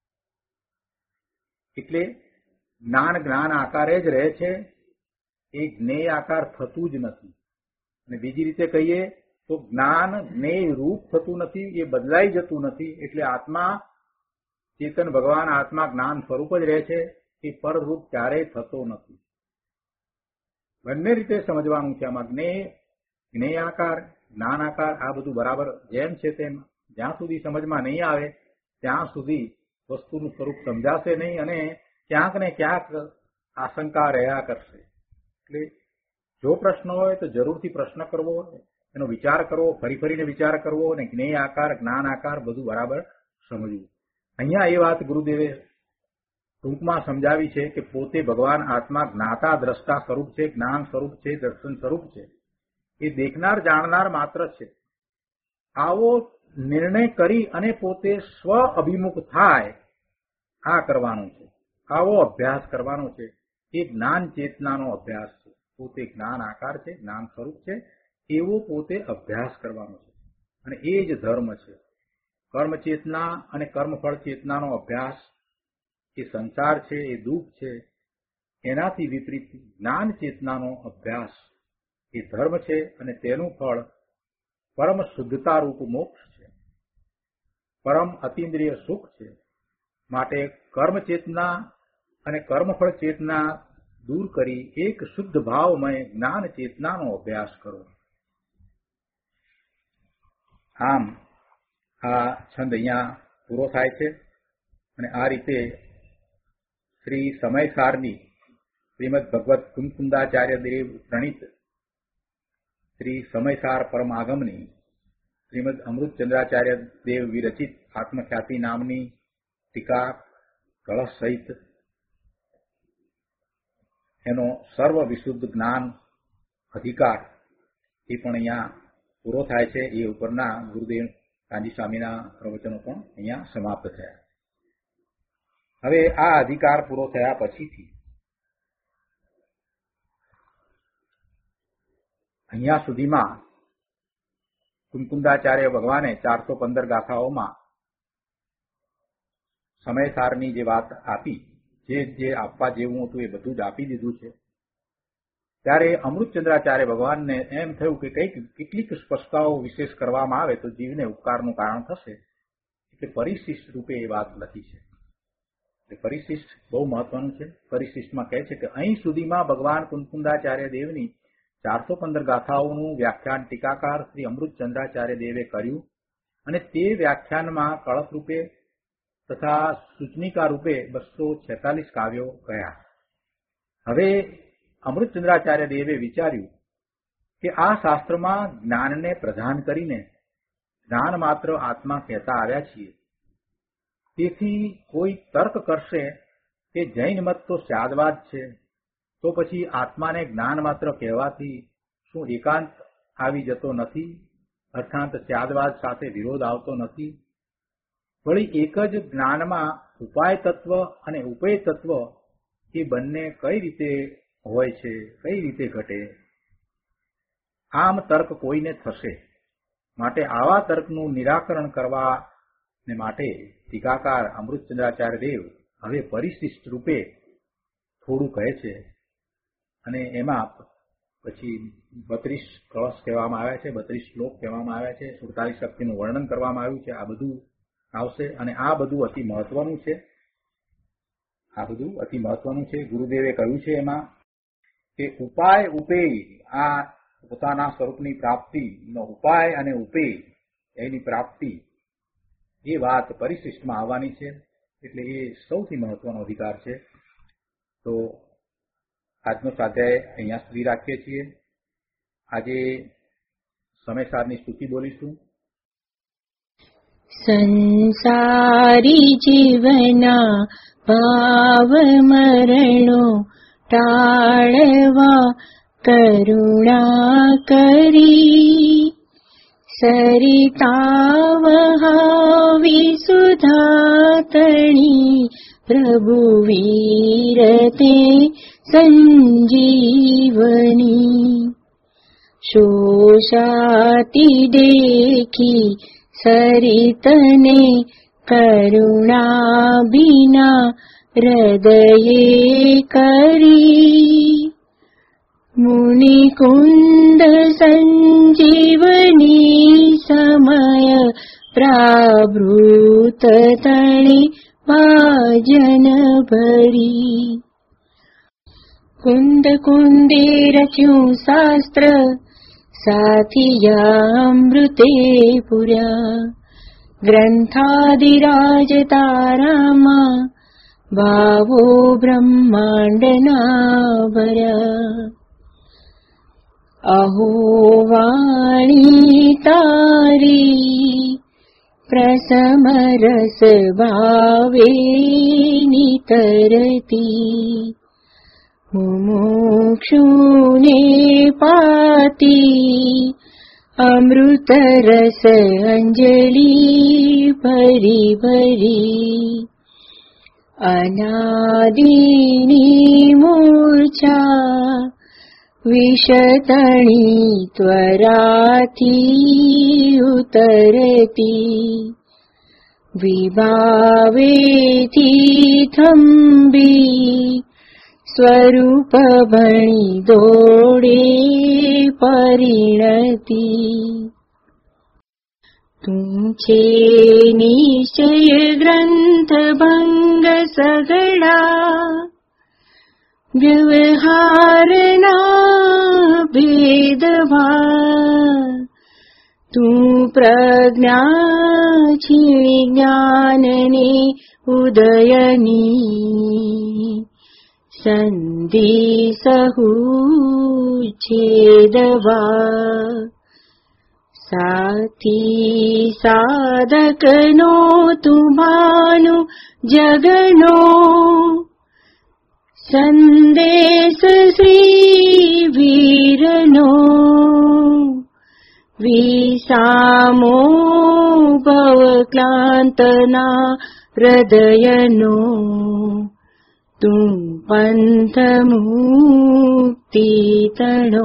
એટલે જ્ઞાન જ્ઞાન આકારે જ રહે છે, એ જ્ઞેય આકાર થતું જ નથી. અને બીજી રીતે કહીએ તો જ્ઞાન જ્ઞેય રૂપ થતું નથી, એ બદલાઈ જતું નથી. એટલે આત્મા ચેતન ભગવાન આત્મા જ્ઞાન સ્વરૂપ જ રહે છે, એ પરરૂપ ક્યારેય થતો નથી. બંને રીતે સમજવાનું છે આમાં. જ્ઞેય આકાર, જ્ઞાન આકાર, આ બધું બરાબર જેમ છે તેમ જ્યાં સુધી સમજમાં નહીં આવે ત્યાં સુધી વસ્તુનું સ્વરૂપ સમજાશે નહીં, અને ક્યાંક ને ક્યાંક આશંકા રહ્યા કરશે. એટલે જો પ્રશ્ન હોય તો જરૂરથી પ્રશ્ન કરવો, એનો વિચાર કરવો, ફરી ફરીને વિચાર કરવો, અને જ્ઞેય આકાર જ્ઞાન આકાર બધું બરાબર સમજવું. અહીંયા એ વાત ગુરુદેવે ટૂંકમાં સમજાવી છે કે પોતે ભગવાન આત્મા જ્ઞાતા દ્રષ્ટા સ્વરૂપ છે, જ્ઞાન સ્વરૂપ છે, દર્શન સ્વરૂપ છે. એ દેખનાર જાણનાર માત્ર છે. આવો નિર્ણય કરી અને પોતે સ્વ અભિમુખ થાય, આ કરવાનું છે. આવો અભ્યાસ કરવાનો છે. એ જ્ઞાન ચેતનાનો અભ્યાસ છે. પોતે જ્ઞાન આકાર છે, જ્ઞાન સ્વરૂપ છે, એવો પોતે અભ્યાસ કરવાનો છે. અને એ જ ધર્મ છે. કર્મ ચેતના અને કર્મફળ ચેતનાનો અભ્યાસ એ સંસાર છે, એ દુઃખ છે. એનાથી વિપરીત જ્ઞાન ચેતનાનો અભ્યાસ એ ધર્મ છે, અને તેનું ફળ પરમ શુદ્ધતા રૂપ મોક્ષ છે, પરમ અતિન્દ્રિય સુખ છે. માટે કર્મ ચેતના અને કર્મફળ ચેતના દૂર કરી એક શુદ્ધ ભાવમય જ્ઞાન ચેતનાનો અભ્યાસ કરો. આમ આ છંદ અહીંયા પૂરો થાય છે. અને આ રીતે શ્રી સમયસારની શ્રીમદ ભગવત કુમકુંદાચાર્ય દેવ પ્રણીત શ્રી સમયસાર પરમાગમની શ્રીમદ અમૃતચંદ્રાચાર્ય દેવ વિરચિત આત્મખ્યાતિ નામની ટીકા કળશ સહિત એનો સર્વ વિશુદ્ધ જ્ઞાન અધિકાર એ પણ અહીંયા પૂરો થાય છે. એ ઉપરના ગુરુદેવ કાંજી સ્વામીના પ્રવચનો પણ અહીંયા સમાપ્ત થયા. હવે આ અધિકાર પૂરો થયા પછીથી અહીંયા સુધીમાં કુમકુંદાચાર્ય ભગવાને 415 ગાથાઓમાં સમયસારની જે વાત આપી, જે આપવા જેવું હતું એ બધું જ આપી દીધું છે. ત્યારે અમૃતચંદ્રાચાર્ય ભગવાનને એમ થયું કે કેટલીક સ્પષ્ટતાઓ વિશેષ કરવામાં આવે તો જીવને ઉપકારનું કારણ થશે. એટલે પરિશિષ્ટ રૂપે એ વાત લખી છે. એટલે પરિશિષ્ટ બહુ મહત્વનું છે. પરિશિષ્ટમાં કહે છે કે અહીં સુધીમાં ભગવાન કુમકુંદાચાર્ય દેવની 415 ગાથાઓનું વ્યાખ્યાન ટીકાકાર શ્રી અમૃતચંદ્રાચાર્ય દેવે કર્યું, અને તે વ્યાખ્યાનમાં કળશ રૂપે તથા સૂચનિકા રૂપે 246 કાવ્યો ગયા. હવે અમૃતચંદ્રાચાર્ય દેવે વિચાર્યું કે આ શાસ્ત્રમાં જ્ઞાનને પ્રધાન કરીને જ્ઞાન માત્ર આત્મા કહેતા આવ્યા છીએ. તેથી કોઈ તર્ક કરશે કે જૈન મત તો સ્યાદવાદ છે, તો પછી આત્માને જ્ઞાન માત્ર કહેવાથી શું એકાંત આવી જતો નથી? અર્થાત સ્યાદવાદ સાથે વિરોધ આવતો નથી? વળી એક જ જ્ઞાનમાં ઉપાય તત્વ અને ઉપેય તત્વ એ બંને કઈ રીતે હોય છે, કઈ રીતે ઘટે? આમ તર્ક કોઈને થશે. માટે આવા તર્કનું નિરાકરણ કરવા ને માટે ટીકાકાર અમૃતચંદ્રાચાર્ય દેવ હવે પરિશિષ્ટ રૂપે થોડું કહે છે. અને એમાં પછી 32 કળશ કહેવામાં આવ્યા છે, 32 શ્લોક કહેવામાં આવ્યા છે, 47 શક્તિનું વર્ણન કરવામાં આવ્યું છે. આ બધું આવશે અને આ બધું અતિ મહત્વનું છે. આ બધું અતિ મહત્વનું છે. ગુરુદેવે કહ્યું છે એમાં કે ઉપાય ઉપેય, આ પોતાના સ્વરૂપની પ્રાપ્તિનો ઉપાય અને ઉપેય એની પ્રાપ્તિ, એ વાત પરિશિષ્ટમાં આવવાની છે. એટલે એ સૌથી મહત્વનો અધિકાર છે. તો આજનો સ્વાધ્યાય અહીંયા સુધી રાખીએ છીએ. આજે સમયસારની સ્તુતિ બોલીશું. સંસારી જીવના ભાવ મરણો ટાળવા કરુણા કરી, સરિતા વહાવી સુધાતણી પ્રભુ વીરતે સંજીવની. શોષાતી દેખી સરિતને કરુણા બિના હૃદયે કરી, મુનિકુંદ સંજીવની સમય પ્રાવૃત તણે ભાજન ભરી. કુંદ કુંદે રચ્યું શાસ્ત્ર સાથિયામૃતે પુર્યા, ગ્રંથાદિરાજ તારામાં ભાવો બ્રહ્માંડના ભર્યા. અહો વાણી તારી પ્રસમ રસ ભાવે નિતરતી, મુમુક્ષુને પાતી અમૃત રસ અંજલિ ભરી ભરી. અનાદિની મૂર્છા વિષતણી ત્વરાથી ઉતરતી, વિભાવેથી થંભી સ્વરૂપ ભણી દોડે પરિણતી. તું છે નિશ્ચય ગ્રંથ ભંગ સગડા, વ્યવહારના ભેદભાવ. તું પ્રજ્ઞા છીણી જ્ઞાનને ઉદયની, સંધિ સહુ છેદવા. સાથી સાધકનો તું ભાનુ જગનો, સંદેશ શ્રી વીરનો. વિસામો ભવક્લાંતના હૃદયનો, તું પંથ મુક્તિ તણો.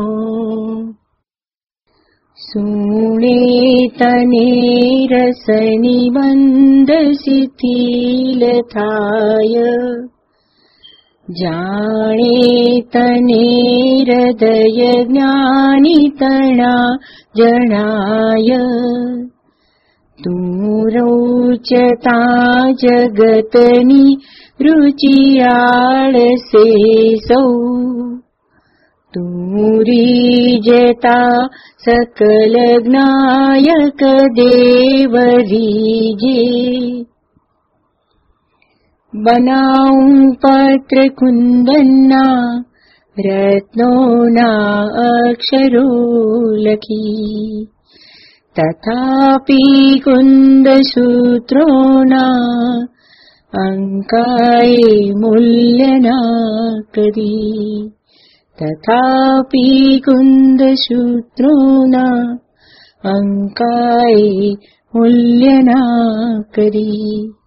સુણે તને રસની બંધ શિથિલ થાય, જાણે તને હૃદય જ્ઞાની તણા જણાય. તું રોચતા જગતની રુચિયાળસે સૌ, તું રીજતા સકલ જ્ઞાયક દેવ રીજે. बनाऊं पत्र कुंदन्ना रत्नोना अक्षरो लखी तथापि कुंदसूत्रोना अंकाये मूल्यना करी तथापि कुंदसूत्रोना अंकाये मूल्यना करी।